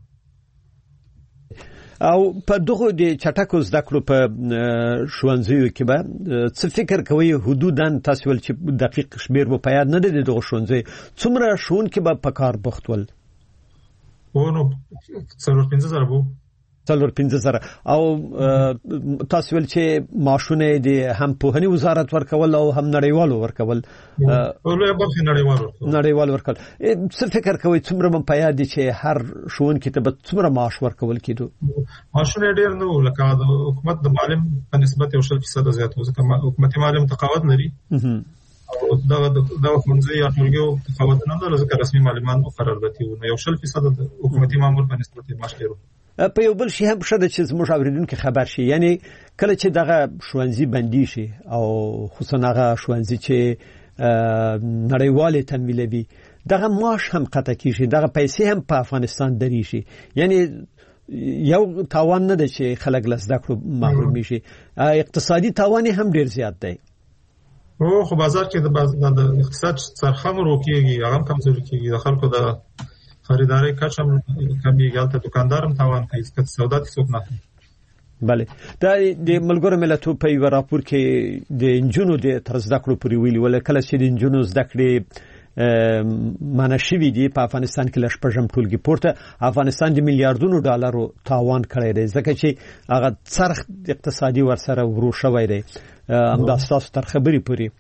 او په دغه د چټکو زده کړو په ښوونځیو کې به څه فکر کوي؟ حدوداً تاسو ول چې دقیق شمیر مو په یاد نه دی دغه ښوونځي څومره ښوونکي به په کار بوخت ول؟ ونو څلور پنځه زره بو څلور پنځه زره. او تاسو ول چې معاشونه د هم پوهنې وزارت ورکول او هم نړیوالو ورکول؟ ولې به نړیوالو نړیوالو ورکول. څه فکر کوي څومره مم په یاد دي چې هر ښوونکي ته به څومره معاش ورکول کېدو؟ معاشونه ډېر نه و، لکه د حکومت د معلم په نسبت یو شل فیصد زیات و، ځکه حکومتي معلم تقاعد لري او دا دا ښوونځي یا ټولګیو تقاعد نه لري، ځکه رسمي معلمان مقرر دي نو یو شل فیصد د حکومتي مامور په نسبت معاش ډېر. په یو بل شي هم شته چې زموږ اوریدونکو خبر شي، یعنی کله چې دغه ښوونځي بندي شي او خصوصا هغه ښوونځي چې نړیوالې تمویلوي دغه معاش هم قطع کیږي، دغه پیسې هم په افغانستان دري شي، یعنی یو تاوان نه دی چې خلک له زده کړو محروم شي، اقتصادي تاوان هم ډیر زیات دی. او خو بازار کې د اقتصاد څرخه مو روکیږي، هغه کمزوري کیږي، د خلکو د خریداري کچه کمیږي، البته دکاندارم تاوان کوي، ځکه سودا څوک نه کوي. بله، دا د ملګرو ملتونو په یو راپور کې د انجونو د تر زده کړو پورې ویلي ول کله چې د انجونو زده کړې منع شوي دي په افغانستان کې له شپږم ټولګي پورته افغانستان د میلیارډونو ډالرو تاوان کړی دی، ځکه چې هغه څرخ اقتصادي ورسره ورو شوی دی. همدا ستاسو تر خبرې پورې.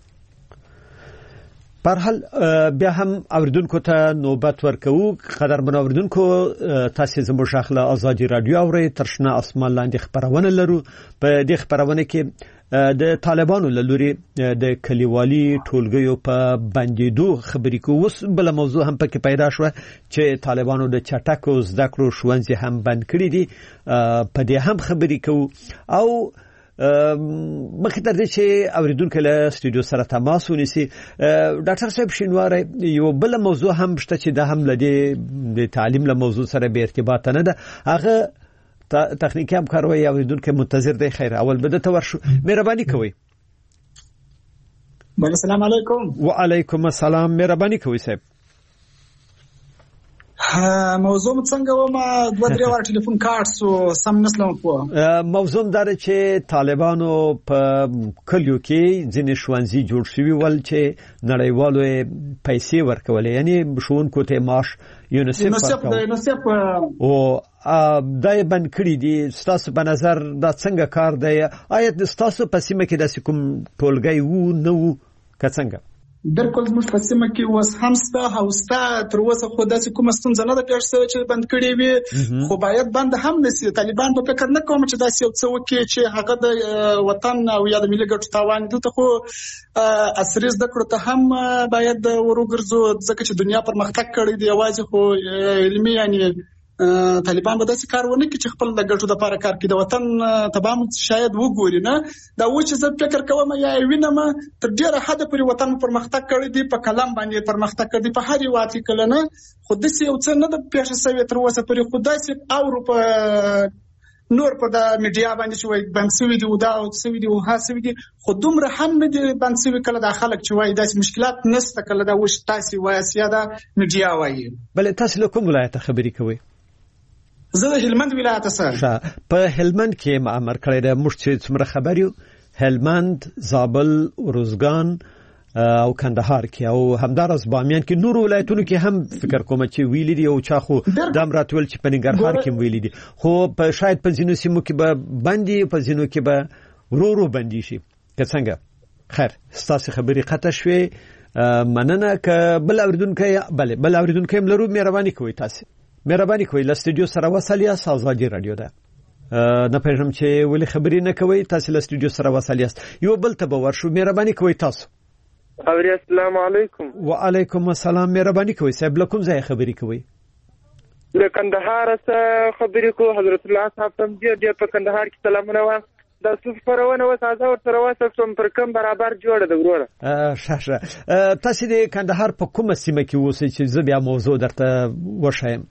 پر حال بیا هم اوریدونکو ته نوبت ورکوو. قدرمن اوریدونکو، تاسو زموږ شاخله ازادي رادیو اورئ، تر شنه اسمان لاندې خبرونه لرو. په دې خبرونه کې د طالبانو له لوري د کلیوالي ټولګیو په بندیدو خبرې کوو. اوس بل موضوع هم پکې پیدا شو چې طالبانو د چټکو زده کړو ښوونځي هم بند کړي دي، په دې هم خبرې کوو. او مخکې تر دې چې اوریدونکو له استودیو سره تماس ونیسي، ډاکټر صاحب شینواری، یو بل موضوع هم شته چې د هم لدی د تعلیم له موضوع سره به ارتباط نه ده، هغه تخنیکی همکاري اوریدونکو منتظر دی. خیر، اول بده ته ورشو، مهرباني کوئ. بله، السلام علیکم. وعلیکم السلام، مهرباني کوئ صاحب. موضوع څنګه و؟ ما دوه درې واره ټلیفون کارت سو سم نسلم په موضوع دار چې طالبانو په کلیو کې ځینې ښوونځي جوړ شوي ول چې نړیوالو پیسې ورکولې، یعنی ښوونکو ته معاش یونیسف یونیسف او دا یې بند کړي دي. ستاسو په نظر دا څنګه کار دی؟ آیا ستاسو په سیمه کې داسې کوم ټولګی وو نه وو که څنګه؟ درکول زموږ په سیمه کې اوس هم ستا هوستا تر اوسه خو داسې کومه ستونزه نه ده پیښ شوې چې بند کړي وي، خو باید بند هم نشي. طالبان په فکر نه کوم چې داسې یو څه وکړي چې هغه د وطن او یا د ملي ګټو تاوان دي. خو عصري زده کړو ته هم باید وروګرځو، ځکه چې دنیا پرمختګ کړی دی، یوازې خو علمي یعنی طالبان به داسې کار ونه کړي چې خپل د ګټو لپاره کار کوي، د وطن تبام شاید وګوري نه. دا و چې زه فکر کوم یا وینم تر ډیره حد پورې وطن پرمختګ کړی دی، په کلام باندې پرمختګ کړی دی، په هر یو واقع کله نه خو داسې یو څه نه د پیښه شوی تر اوسه پورې. خو داسې اروپا نور په د میډیا باندې چې وایي بند شوي دي او دا شوي دي او ها شوي دي، خو دومره هم نه دي بند شوي. کله دا خلک چې وایي داسې مشکلات نشته، کله دا وش تاسې وایي یا دا میډیا وایي. بله، تاسو له کوم ولایت خبرې کوئ؟ زه د هلمند ولایت څخه. په هلمند کې امر کړی دی، موږ چې څومره خبر یو هلمند، زابل، روزګان او کندهار کې او همدارس بامیان کې، نور ولایتونو کې هم فکر کوم چې ویلي دي او چا خو دم راتول چې په ننګرهار کې ویلي دي، خو په شاید په ځینو سیمو کې به بندي، په ځینو کې به ورو ورو بندي شي که څنګه خیر ستاسو خبرې قطع شوې مننه ک بل اوریدونکو بله بل اوریدونکو هم لرو مهرباني کوئ تاسو مهرباني کوئ له استودیو سره وصل یاست آزادي رادیو ده نه پېژنم چې ولې خبرې نه کوي تاسو له استودیو سره وصل یاست یو بل ته به ورشو مهرباني کوئ تاسو اوري السلام علیکم وعلیکم السلام مهرباني کوئ صاحب له کوم ځای خبرې کوئ له کندهار څخه خبرې کوم حضرت الله صاحب ته دې په کندهار کې سلامونه وایم دا څه پرونه و تاسو ورته واسه پر کوم برابر جوړه د وروره ښه ښه تاسو د کندهار په کومه سیمه کې اوسئ چې زه بیا موضوع درته وښیم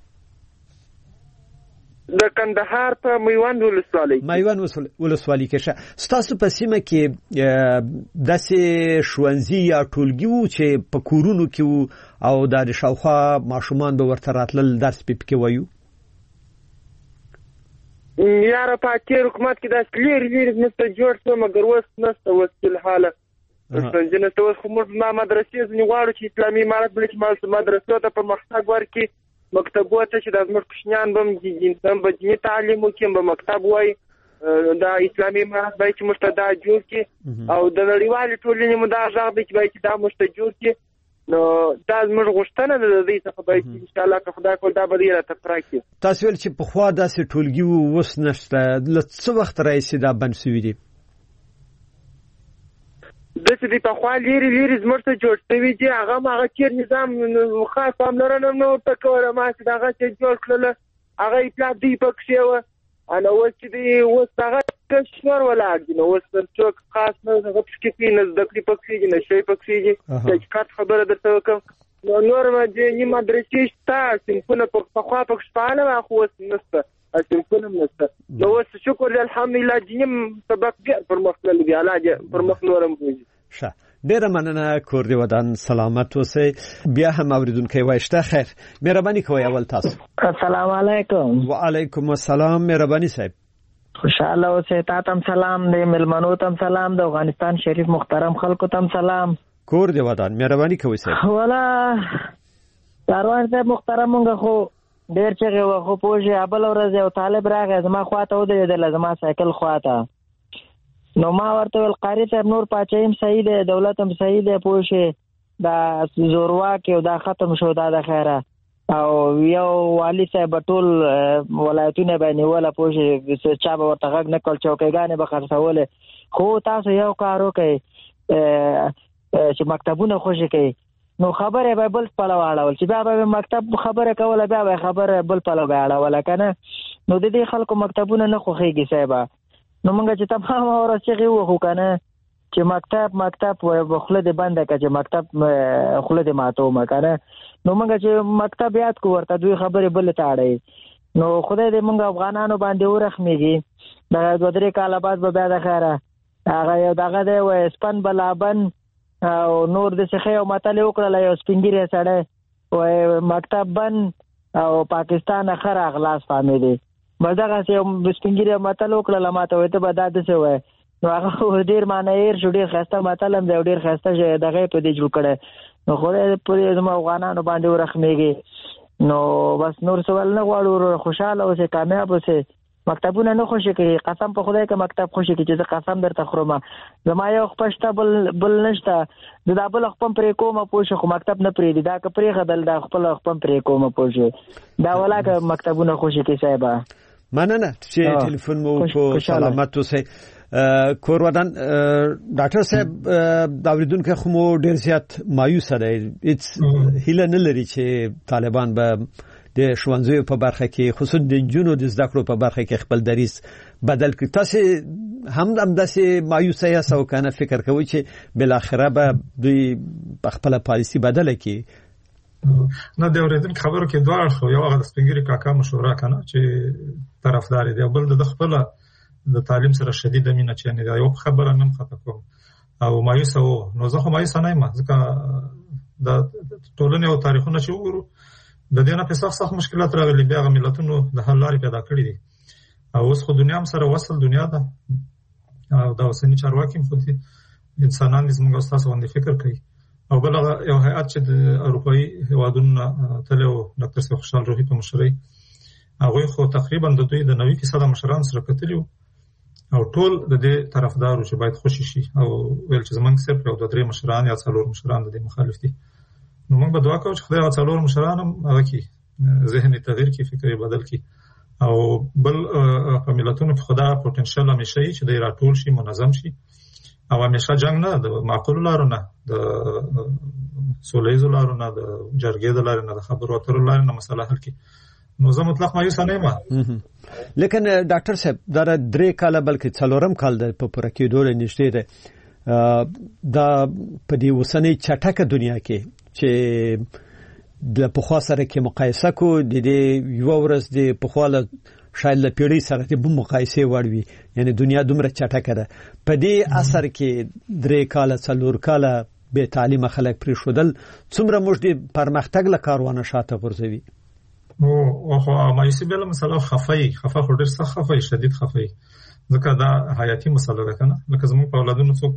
د کندهار په میوند ولسوالۍ میوند ولسوالۍ کې شه ستاسو په سیمه کې داسې ښوونځي یا ټولګي وو چې په کورونو کې وو او د شاوخوا ماشومان به ورته راتلل درس په کې وایو یاره په تیر حکومت کې داس لري لري نشته جوړ څه مګر وس نشته وسل حاله څنګه نشته وس کوم ما مدرسې ځنی غواړو چې اسلامي امارت بل چې مدرسې ته په مختګ ورکی مکتبو ته چې د زموږ کوشنیان بم جنسم به دیني تعلیم وکړي به مکتب وای دا اسلامي امارت به چې مستدا جوړ کی او د نړیوال ټولنې مدا ځاګ به چې دا مست جوړ کی نو دا زموږ غوښتنه ده د دې څخه به ان شاء الله که خدای کول دا به ډیره تفراکي تاسو ول چې په خوا داسې ټولګي ووس نشته له څه وخت راځي دا بن سوي دي د څه دی په خوا لري لري زموږ ته جوړ شوی دی هغه هغه چیر نظام خاص پاملرنه نو ټکوره ما چې هغه چې جوړ کړل هغه اطلاع دی پکښه و انا و چې دی و څنګه شور ولا دي نو وسر څوک خاص نه هغه پکې کې نه د کلی پکې نه شي پکې چې کات خبره درته وکم نو نور ما دې نیم مدرسې شته چې په خوا پکې شپاله واخو نسته اته کوم نسته نو وس شکر الحمدلله دیم سبق دې پر مخلل دی علاج پر مخلورم وږي ښه ډیره مننه کور دی ودان سلامت اوسئ بیا هم اوریدونکو وایشته خیر مهرباني کوئ اول تاسو السلام علیکم وعلیکم السلام مهرباني صاحب خوشاله اوسئ تاسو سلام دی ملمنو تم سلام د افغانستان شریف محترم خلکو تم سلام کور دی ودان مهرباني کوئ صاحب ولا دروازه ته محترم مونږ خو ډیر چې و خو پوجي ابل ورځ یو طالب راغی زما خواته ودرې د لازمه سایکل خواته نو ما ورته ول قاری ته نور پاتېم صحیح دی دولت هم صحیح دی پوجي دا زوروا کې دا ختم شو دا د خیره او یو والی صاحب ټول ولایتونه باندې ولا پوجي چې چا به ورته غږ نه کول چوکیګانې به خرڅول خو تاسو یو کار وکړئ چې مکتبونه خوشی کوي نو خبره به بل په لواړول چې بیا به مکتب خبره کوله بیا به خبره بل په لواړول کنه نو د دې خلکو مکتبونه نه خوخيږي صاحب نو موږ چې تمام اورسېږي وو کنه چې مکتب مکتب وخله دې بنده کړي چې مکتب خله دې ماتو مکنه نو موږ چې مکتب یاد کو ورته دوی خبره بل تاړي نو خدای دې موږ افغانانو باندې ورخميږي دا دوه درې کاله بعد به بیا د خیره هغه یو دغه دی و سپن بلابن او نور د څخه یو متل وکړل یو سپینګری سره و مکتب بن او پاکستان اخر اغلاس فامیلی مزه یو سپینګری متل وکړل ماته وته به داده څه وای نو هغه ډیر معنی ډیر ډیر خسته متل هم ډیر خسته شه دغه په دې جوړ کړي نو خو په دې افغانانو باندې ورخميږي نو بس نور سوال نه غواړو خوشاله اوسه کامیاب اوسه مکتبونه نه خوشی کوي قسم په خدای کې مکتب خوشی کوي چې قسم درته خورم زما یو خپشته بل بل نشته دا بل خپل پرې کومه پوښ خو مکتب نه پرې دی دا که پرې غدل دا خپل خپل پرې کومه پوښ دا ولاکه مکتبونه خوشی کوي صاحب مننه چې ټلیفون مو په سلامت اوسئ کور ودان ډاکټر صاحب دا اوریدونکو خو مو ډیر زیات مایوس دی هیڅ هیله نه لري چې طالبان به د ښوونځیو په برخه کې خصوصا د جنونو د زده کړو په برخه کې خپل دریس بدل کړي تاسو هم هم داسې مایوسه یاست او کنه فکر کوئ چې بل اخره به دوی په خپل پالیسی بدل کړي نه د اوریدونکو خبرو کې دوه اړخ یو هغه د سپینګری کاکا مشوره کنه چې طرفدار دی بل د خپل د تعلیم سره شدید مینه چې نه یو خبره نم خطا کوم او مایوسه و نو زه خو مایوسه نه یم ځکه د ټولنې او تاریخونه چې وګورو د دې نه په سخت سخت مشکلات راغلي بیا غو ملتونو د حل لارې پیدا کړې دي او اوس خو دنیا هم سره وصل دنیا ده او دا اوسنی چارواکي خو دي انسانان دې موږ تاسو باندې فکر کوي او بل یو هیئات چې د اروپאי هوادونو تلو ډاکټر سیف خوشحال روحي په مشرۍ هغه خو تقریبا د دوی د نوي کې ساده مشران سره کتلیو او ټول د دې طرفدارو چې باید خوشي شي او ویل چې زمونږ صرف یو د درې مشران یا څلور مشران د دې مخالف دي. نو موږ به دعا کوو چې خدای څلور مشران هم هغه کې ذهني تغییر کې فکري بدل کې او بل په ملتونو کې خدای پوتنشل همیشه چې د راټول شي منظم شي او همیشه جنگ نه د معقول لارو نه د سولېز لارو نه د جرګې د لارو نه د خبرو اترو لارو نه مسله حل کی. نو زه مطلق مایوس نه یم. لیکن ډاکټر صاحب دا درې کاله بلکې څلورم کال د په پوره کېدو نشته ده دا په دې وسنۍ چټکه دنیا کې چې د پخوا سره کې مقایسه کو د دې یو ورځ د پخوا له شاید له پیړۍ سره د بم مقایسه وړوي یعنی دنیا دومره چټکه ده په دې اثر کې درې کاله څلور کاله به تعلیم خلک پرې شودل څومره موږ د پرمختګ له کاروانه شاته غورځوي. او خو مایوسي بل مسله خفای خفه خو ډېر سخت خفای شدید خفای ځکه دا حیاتي مسله ده کنه لکه زموږ په اولادونو څوک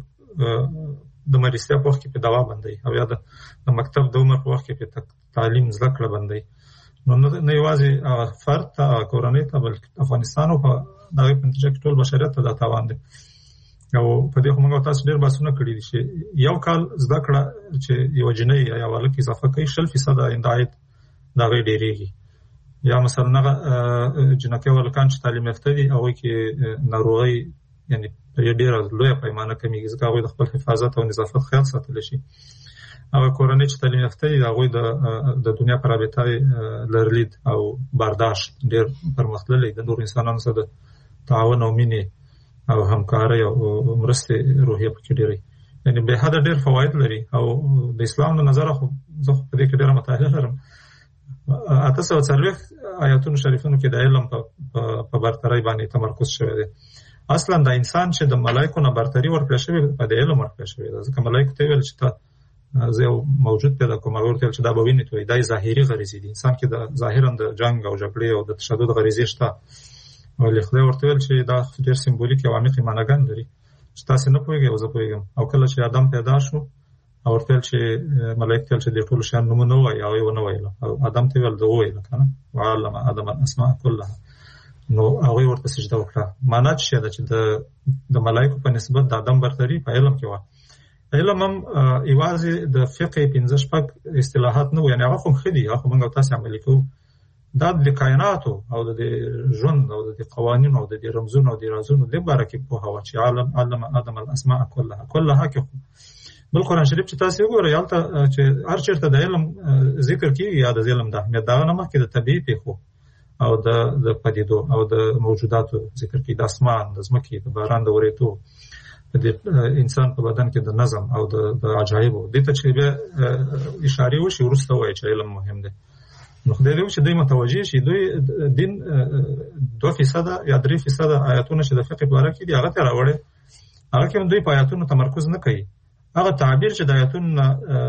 د مریضتیا په وخت کې په دوا باندې او یا د مکتب د عمر په وخت کې په تعلیم زده کړه باندې نو نه یوازې فرد ته کورنۍ ته بلکې افغانستان او په دغه په نتیجه کې ټول بشریت ته دا تاوان دی. او په دې خو موږ تاسو ډېر باسونه کړی دي چې یو کال زده کړه چې یو جنۍ یا والک اضافه کوي شل فیصد اندایت دا غي ډېریږي یا مثلا هغه جنکه ولکان چې تعلیم یافته دي هغه کې ناروغي یعنی په ډیره لویه پیمانه کمیږي ځکه هغه د خپل حفاظت او نظافت خیال ساتل شي. هغه کورنۍ چې تعلیم یافته دي هغه د د دنیا پر رابطه لرلید او برداشت ډیر پرمختللی د نور انسانانو سره تعاون او مینه او همکاري او مرسته روحیه پکې ډیره یعنی به حد ډیر فواید لري او د اسلام د نظر خو زه په دې کې ډیره متأهل لرم. اته سو څلوېښت آیاتونو شریفونو کې د علم په برتري باندې تمرکز شوی دی. اصلا د انسان چې د ملائکو نه برتري ورکړل شوی په د علم ورکړل شوی دی ځکه ملائکه ته ویل چې ته زه موجود پیدا کوم او ورته چې دا به ویني ته دای ظاهري غریزې دي انسان کې د ظاهرا د جنگ او جګړې او د تشدد غریزې شته او لخوا ورته ویل چې دا ډېر سمبولیک او عمیق معناګان لري چې تاسو نه پوهیږئ او زه پوهیږم او کله چې آدم پیدا شو او ورته چې ملائکه ته چې د ټول شان نومونه وایي او یې ونه ویل او آدم ته ویل دوه ویل کنه وعلم آدم الاسماء كلها نو هغه ورته سجده وکړه. معنا چې دا چې د د ملائکه په نسبت د آدم برتري په علم کې و. علم هم ایوازي د فقه پنځه شپږ اصطلاحات نه یعنی هغه هم خدي هغه موږ تاسو عملي کوو دا د کائنات او د ژوند او د قوانینو او د رمزونو او د رازونو د باره کې په هوا چې عالم علم آدم الاسماء كلها كلها کې بل قرآن شریف چې تاسو وګورئ یالته چې هر چیرته د علم ذکر کیږي یا د علم د اهمیت دا نه مخکې د طبيعي پیښو او د د پدیدو او د موجوداتو ذکر کیږي د اسمان د ځمکې د باران د ورېدو د انسان په بدن کې د نظم او د عجایب د ته چې به اشاره وشي ورسته وایي چې علم مهم دی. نو خدای دې چې دوی متوجه شي دوی دین دوه فیصد یا درې فیصد آیاتونه چې د فقه په اړه کې دي هغه ته راوړي هغه کې دوی په آیاتونو تمرکز نه کوي. هغه تعبیر چې د آیاتونو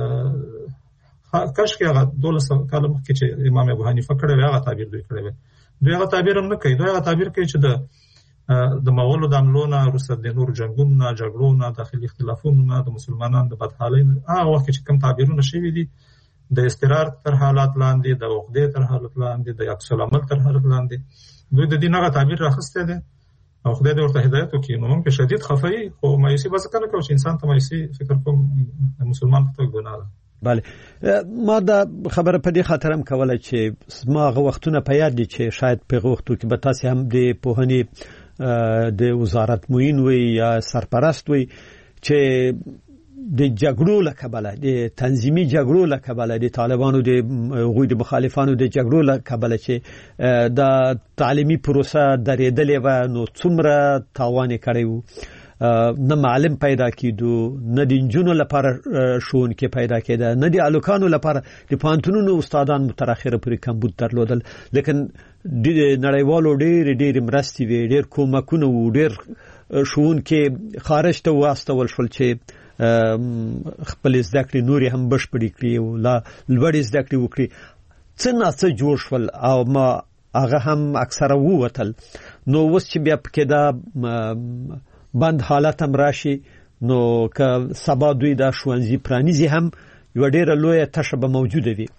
کاش کې هغه دولس کاله مخکې چې امام ابو حنیفه کړی هغه تعبیر دوی کړی دوی هغه تعبیر هم نه کوي. دوی هغه تعبیر کوي چې د د مغولو د حملونو وروسته د نور جنگونو جګړو داخلي اختلافونو د مسلمانانو د بدحالۍ هغه وخت چې کوم تعبیرونه شوي دي د استقرار تر حالات لاندې د عقدې تر حالات لاندې د عکس العمل تر حالات لاندې دوی د دې هغه تعبیر راخسته دي او خدای دې ورته هدایت وکړي. نو موږ شدید خفای خو مایوسي بس کنه کوم چې انسان ته مایوسي فکر کوم مسلمان ته ګناه ده. بله ما دا خبره په دې خاطر هم کوله چې ما هغه وختونه په یاد دي چې شاید په وختو کې به تاسو هم د پوهنې د وزارت معین وي یا سرپرست وي چې د جګړو له کبله د تنظیمي جګړو له کبله د طالبانو د غوی د مخالفانو د جګړو له کبله چې د تعلیمي پروسه درېدلې و نو څومره تاوان کړی وو نه معلم پیدا کیدو نه د انجونو لپاره شون کې پیدا کېده نه د الوکانو لپاره د پانتونونو استادان متأخر پورې کمبود درلودل لیکن د نړیوالو ډېر ډېر مرستې وي ډېر کومکونه وو ډېر شون کې خارج ته واستول شول چې خپل زده کړې نورې هم بشپړې کړي او لا لوړې زده کړې وکړي څه نه څه جوړ شول او ما هغه هم اکثره ووتل. نو اوس چې بیا پکې دا بند حالت هم راشي نو که سبا دوی دا ښوونځي پرانیزي هم یوه ډېره لویه تشه به موجوده وي.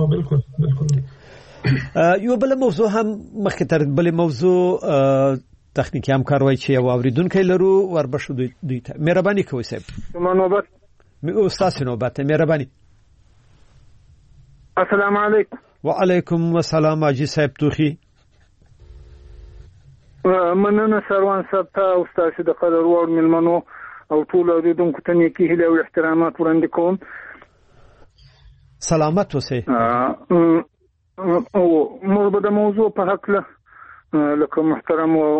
بالکل بالکل. یو بله موضوع هم مخکې تر بلې موضوع تخنیکی همکار وای چې یو اوریدونکو لرو وربشو دوی ته مهرباني کوئ صاحب ما نوبت می استاد نوبت مهرباني. السلام علیکم. وعلیکم السلام حاجی صاحب توخی. مننه سروان صاحب ته او ستاسو د قدر وړ ملمنو او ټول اوریدونکو ته نیکی هیله او احترامات وړاندې کوم. سلامت اوسئ. او موږ به د موضوع په حق له لکه محترم او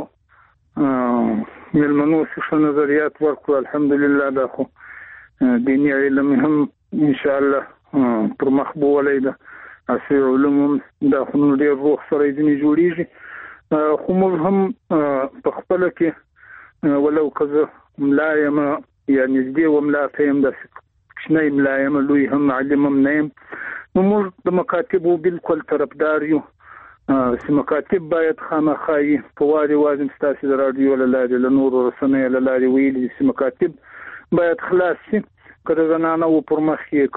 ملمنو څخه نظریات ورکړو. الحمدلله دا خو دیني علم هم ان شاء الله پر مخ بولای ده. اسی علوم دا خو ډیر روح سره دې جوړیږي. خو موږ هم په خپل کې ولو کزه ملایم یا نږدې وملا فهم د شنه ملایم لوی هم علم هم نیم. نو موږ د مکاتبو بالکل طرفدار یو چې مکاتب باید خامخایي په واري وازم ستاسو د رادیو له لارې له نورو رسنیو له لارې ویلي چې مکاتب باید خلاص شي. کله زنانه و پر مخ کې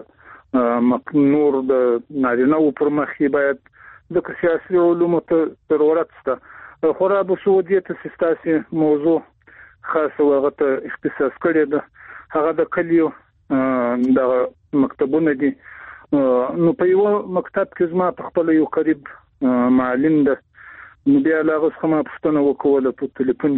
کله نور د نارینه و پر مخ کې باید د سیاسي علومو ته ضرورت شته. خورا به سعودیت سیستاسي موضوع خاصه وغه ته اختصاص کړی ده. هغه د کلیو د مکتبونه دي. نو په یو مکتب کې زما په خپل یو قریب معلم ده. نو بیا لاغه څخه پښتنه وکوله په ټلیفون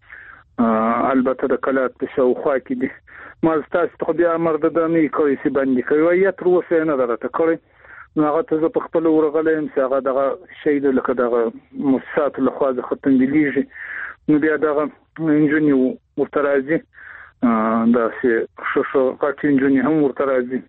کې البته د کلات په شاوخوا کې دي. ما ستاسو ته بیا مرده د نه کوي چې باندې کوي یا تر اوسه نه درته کوي. نو هغه ته په خپل ورغلم چې هغه دغه شی د لکه دغه مؤسسات له خوا ځخه تندلیږي. نو بیا دغه انجنیو ورته راځي دا چې شو شو پاتې انجنیو هم ورته راځي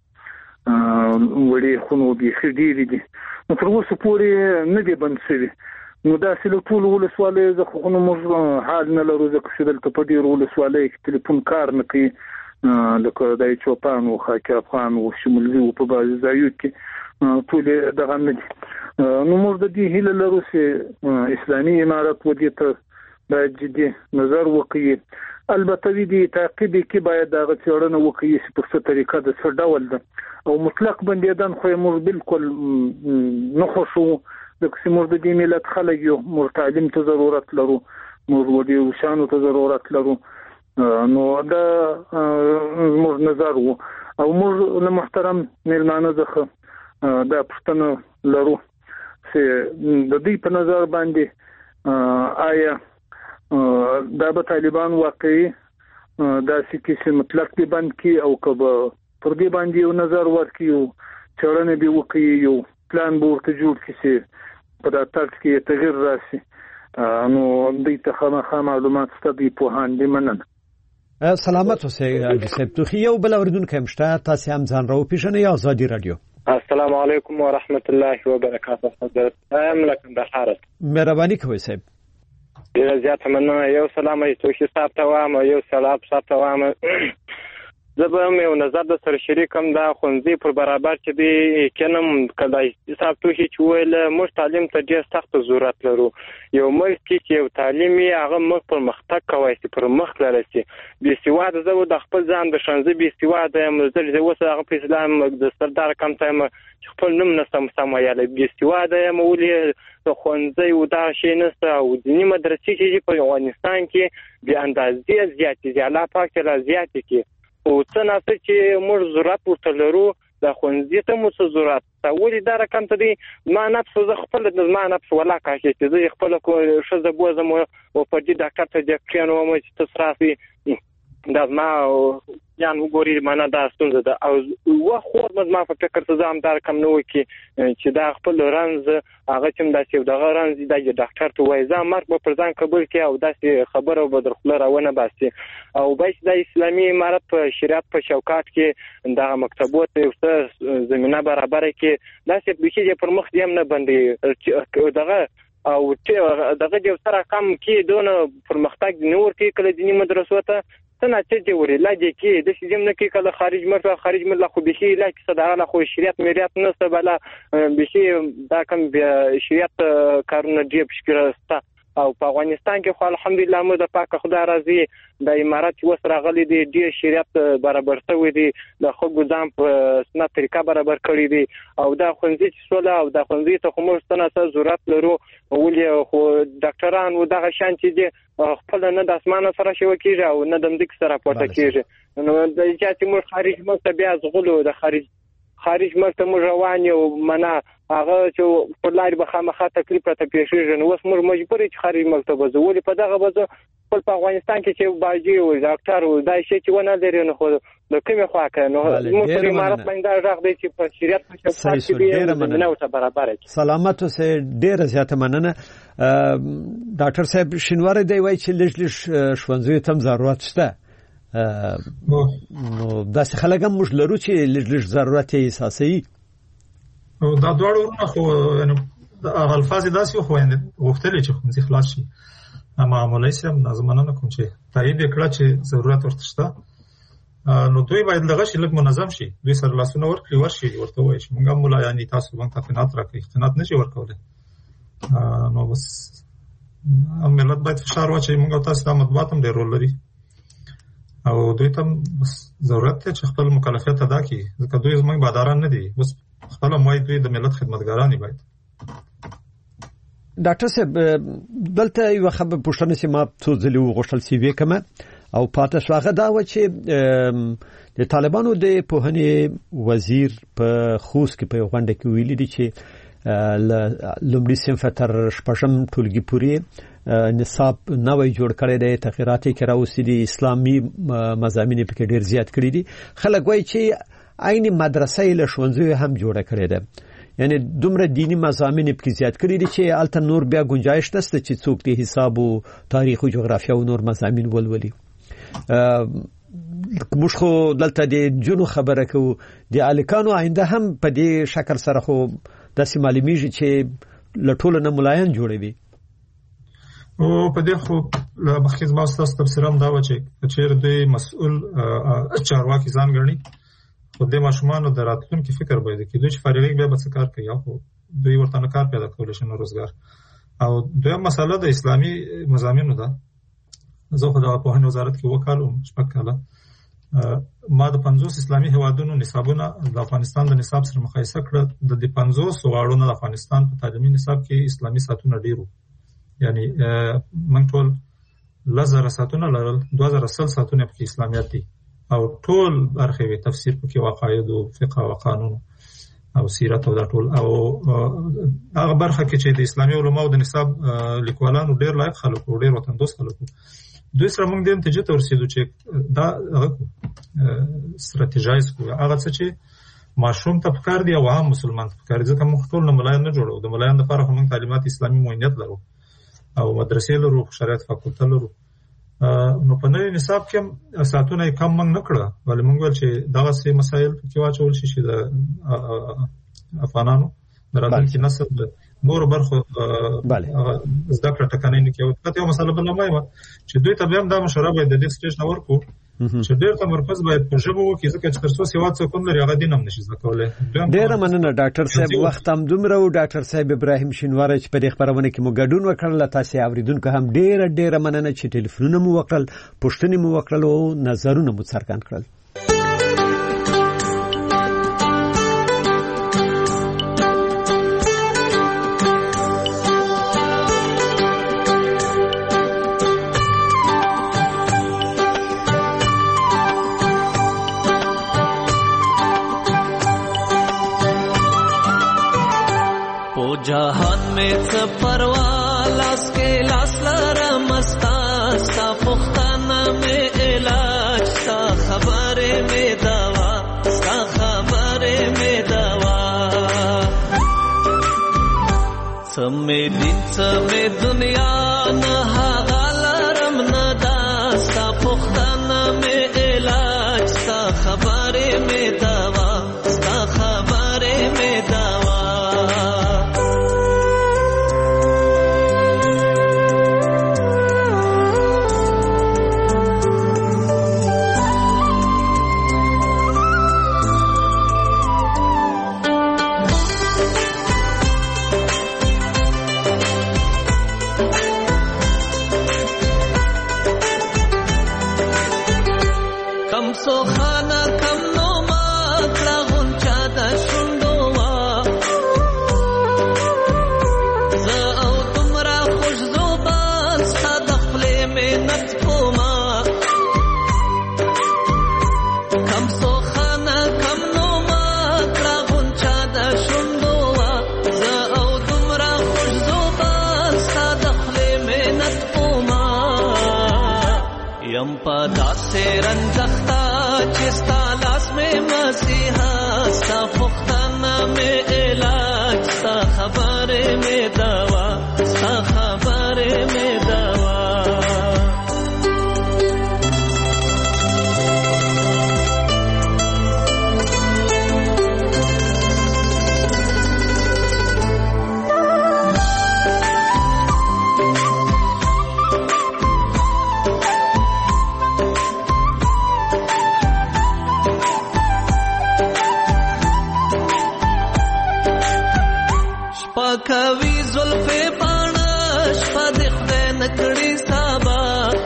وړي خونو به خډيري دي. نو تر اوسه پورې نه دی بند شوی. نو دا چې ټول ولسوالۍ زخه خونو موږ حال نه لرو ځکه چې دلته په ډیر ولسوالۍ کې ټلیفون کار نه کوي لکه د چوپان او خاک افغان او شمولي په بعض ځایو کې ټول دغه نه دي. نو موږ د دې هیله لرو چې اسلامي امارت ودی ته باید جدي نظر وکړي. البته دې تعقیب کې باید دغه څېړنه وکړي چې په څه طریقه د څه ډول ده او مطلق بندیدان خو موږ بالکل نه خوښو. د کومور د دې ملت خلک یو مرتعلم ته ضرورت لرو. موږ ودی وشانو ته ضرورت لرو. نو دا موږ نظر وو او موږ له محترم ملمانه ځخه دا پښتنه لرو چې د دې په نظر باندې آیا دا به طالبان واقعي دا چې مطلق دی باندې کې او کبه پر دې باندې یو نظر ورکړي چړنه به وکړي یو پلان به ورته جوړ کړي په دا ترڅ کې تغیر راشي. نو دې ته خامخا معلومات ستدي په هاندې مننه. سلامت اوسئ حاجی صاحب توخی. یو بل اوریدونکو مشته تاسو هم ځان راو پیژنئ یا آزادی رادیو. السلام علیکم و رحمت الله و برکاته. حضرت ام لکم د حارت مهرباني کوئ صاحب. ډیر زیات مننه. یو سلام ای توخی صاحب ته وایم یو سلام صاحب ته وایم. زه به یو نظر د سره شریکم دا خونځي پر برابر چې دی کنم کله حساب توشي چې ویل موږ تعلیم ته ډیر سخت ضرورت لرو. یو ملک کې یو تعلیمي هغه مخ پر مختګ کوي چې پر مخ لرسي. بي سواده زه د خپل ځان د شانزي بي سواده مزل زه وسه هغه په اسلام د سردار کم تایم خپل نوم نه سم سم یاله بي سواده مولي د خونځي او دا شي نسته او د نیمه مدرسې چې په افغانستان کې به اندازې زیاتې زیاله پاکه را زیاتې کې او څنګه چې موږ ضرورت ورته لرو د خونځي ته مو څه ضرورت ته ولې دا رقم ته دی ما نفس زه خپل د ما نفس ولا کاږي چې زه خپل کو شزه بوزم او په دې ډاکټر ته د کینو مو چې تاسو دا ما یان وګوري معنا دا ستونزه ده او و خو ما په فکر ته ځم دا رقم نو کې چې دا خپل رنز هغه چې دا چې دا رنز د ډاکټر ته وای ځم مرګ په پرځان قبول کې او دا خبره به درخله راونه باسي او باید د اسلامي امارت په شریعت په شوکات کې دا مکتبوت یو زمينه برابر کې دا چې به چې پر مخ دیم نه باندې دغه او چې دغه د سره کم کې دونه پرمختګ نور کې کله دیني مدرسو ته څنګه چې ورې لا دي کې د سیستم نه کې کله خارج مرته خارج مله خو به شي لا کې صداله خو شریعت مریات نه څه بلا به شي دا کوم شریعت کارونه دی په شکرسته او په افغانستان کې خو الحمدلله مو د پاک خدای راضي د امارات وسره غلي دي ډیر شریعت برابر شوی دي د خلکو ځان په سنت طریقه برابر کړی دي او دا خوندې چې سوله او دا خوندې ته کوم ستنه ضرورت لرو ولې خو ډاکټران و دغه شان چې دي خپل نه د اسمانه سره شو کیږي او نه د مدک سره پورته کیږي نو د اجازه مو خارج مکتب بیا زغلو د خارج خارج مکتب مو روان یو منا هغه چې په لاري به خامخا تکلیف راته پیښیږي نو اوس موږ مجبور یو خارج مکتب زه ولې په دغه بزو خپل په افغانستان کې چې باجی او ډاکټر او دای شي چې ونه لري نو خو د کومه خوا کنه نو موږ په امارات باندې راغ دی چې په شریعت کې په نو ته برابر شي سلامت اوسه ډیر زیاته مننه ډاکټر صاحب شینوار دی وای چې لږ لږ شونځوي تم ضرورت شته نو دا څه خلک هم مش لرو چې لږ لږ ضرورت یې اساسي او دا دوړو خو یعنی د الفاظ داسې خو وختلې چې خو خلاص شي اما معمولی سم نظمانه کوم چې تایید کړه چې ضرورت ورته شته نو دوی باید لږ شي لږ منظم شي دوی سره لاسونه ورکړي ورشي ورته وایي چې موږ مولا یعنی تاسو باندې تفنات راکړي اختنات نشي ورکولای نو بس ملت باید فشار واچي موږ تاسو د مطبوعات هم ډېر رول لري او دوی ته ضرورت ته چې خپل مکلفیت ادا کړي ځکه دوی زموږ باداران نه دي بس خپل موي دوی د ملت خدمتګاران دي باید ډاکټر صاحب دلته یو خبر پوښتنه چې ما څو ځله وغوښتل سی وی کمه او پاتې شوغه دا و چې د طالبانو د پوهنې وزیر په خوست کې په غونډه کې ویلي دي چې لومړي صنف تر شپږم ټولګي پورې نصاب نوې جوړ کړی دی تغیرات کې راوستي دي اسلامي مضامین په کې ډیر زیات کړی دي خلک وایي چې عین مدرسې له ښوونځي هم جوړ کړی دی یعنی دومره دینی مضامین په کې زیات کړی دي چې الته نور بیا گنجائش نشته چې څوک د حساب او تاریخ او جغرافیا او نور مضامین ولولي موږ خو دلته د جنو خبره کوو د الکانو آینده هم په دې شکل سره خو داسې معلومیږي چې لټول نه ملایان جوړوي او په دې خو مخکې ما تاسو تفسیر هم دا و چې چیرې دوی مسؤل چارواکي ځان ګڼي خو د ماشومان د راتلونکي فکر باید کې دوی چې فارغ بیا به څه کار کوي او دوی ورته نه کار پیدا کول شي نو روزګار او دوی مسله د اسلامي مضامینو ده زه خو د پوهنې وزارت کې وکالم شپږ کاله ما د پنځوس اسلامي هیوادونو نصابونه د افغانستان د نصاب سره مقایسه کړه د پنځوس واړو د افغانستان په تعلیمي نصاب کې اسلامي ساتونه ډیرو یعنی موږ ټول لزر ساتونه لرل دوه زره سل ساتونه په اسلامیت دي او ټول برخه وی تفسیر په واقعیت او فقه او قانون او سیرت او دا ټول او هغه برخه کې چې د اسلامي علماو د نصاب لیکوالانو ډیر لایق خلک او ډیر وطن دوست خلک دوی سره موږ د نتیجې ته ورسېدو چې دا هغه ستراتیژایز کو هغه څه چې ماشوم ته پکار دی او عام مسلمان ته پکار دي ځکه موږ ټول نه ملایان نه جوړو د ملایان لپاره موږ تعلیمات اسلامي موینت لرو او مدرسې لرو شریعت فاکولټه لرو نو په نوې نصاب کې ساتونه کم موږ نه کړه ولې موږ ول چې دغه سي مسایل کې واچول شي چې د افغانانو دراتلونکي نسل نور برخه بله زده کړه ټکنۍ نه کوي کته یو مسله بل ما یو چې دوی ته هم دا مشوره باید د دې سټیشن ورکو چې ډېر تمرکز باید په ژبه وکړي ځکه چې تر څو سیواد څه کوم لري هغه دین هم نشي زکولای ډېر مننه ډاکټر صاحب وخت هم دومره او ډاکټر صاحب ابراهیم شینوار چې په دې خبرونه کې مو ګډون وکړل تاسو اوریدونکو هم ډېر ډېر مننه چې ټلیفونونه مو وکړل پوښتنې مو وکړل او نظرونه مو څرګند کړل जहान में सफरवा लास के लास लरा मस्ता सा पुख्ताना में इलाज सा खबरे में दवा सा खबरे में दवा समे दिन समे दुनिया न हालरम न दास्ता पुख्ताना में इलाज सा खबरे में दवा सा खबरे में दवा پدا سے رنزختا چستا لاس میں مسیحا ستا پختانا میں علاج ستا خبر میں دوا ستا خبر میں دوا کوي زلفې باڼه شپه د خدای نکړي سبا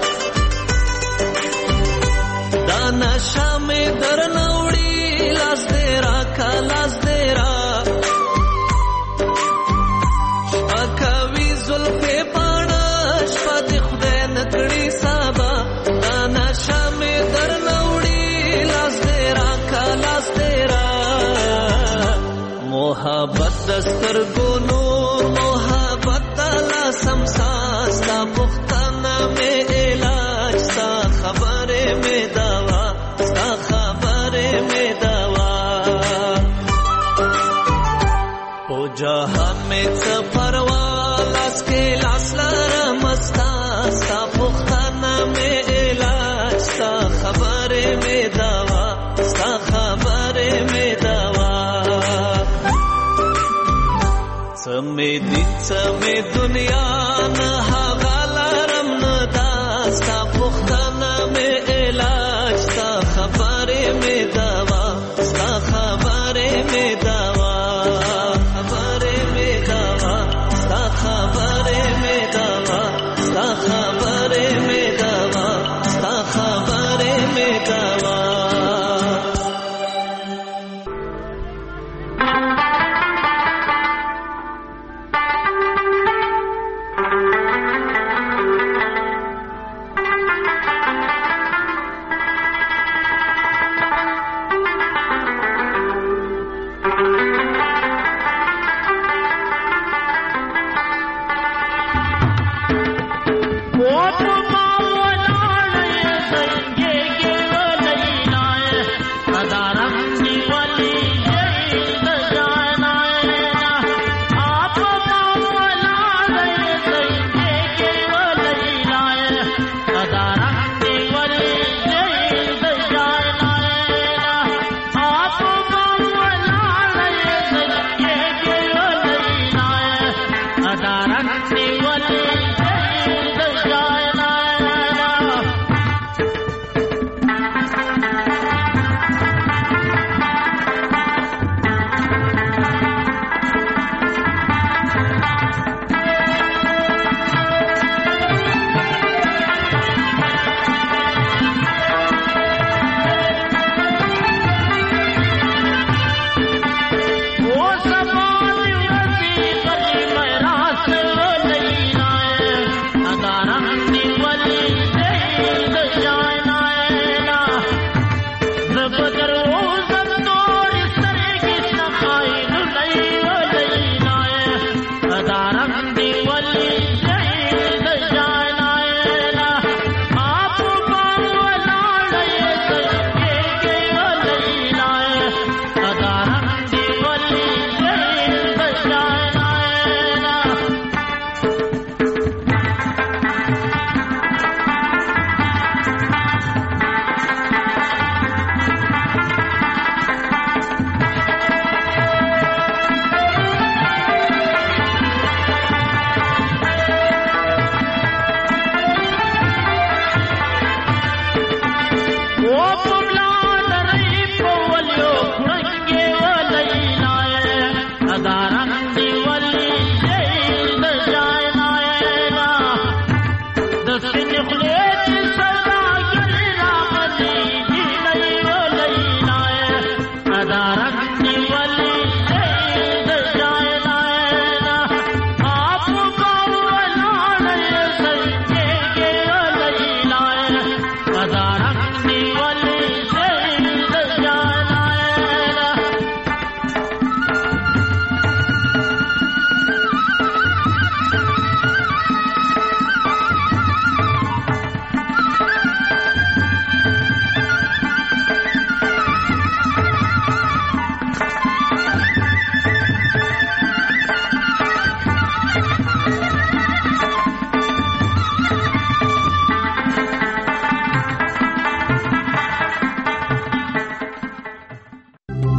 دا نشه مې درنه وړي لاس دې راکه لاس دې را شپه کوي زلفې باڼه شپه د خدای نکړي سبا دا نشه مې درنه وړي لاس دې راکه لاس دې را محبت دستر گونو محبت دلا سمساس تا پختانا میں علاج ستا خبر میں دوا ستا خبر میں دوا پو جہان میں سفروا لاس کے لاس لارا مستا ستا پختانا میں علاج ستا خبر میں دوا ستا خبر میں دوا سمې دین سمې دنیا نه هغه لرم نه دا ستا پختانه مې علاج ستا خبرې مې دوا ستا خبرې مې دوا خبرې مې دوا ستا خبرې مې دوا ستا خبرې مې دوا ستا خبرې مې دوا Adara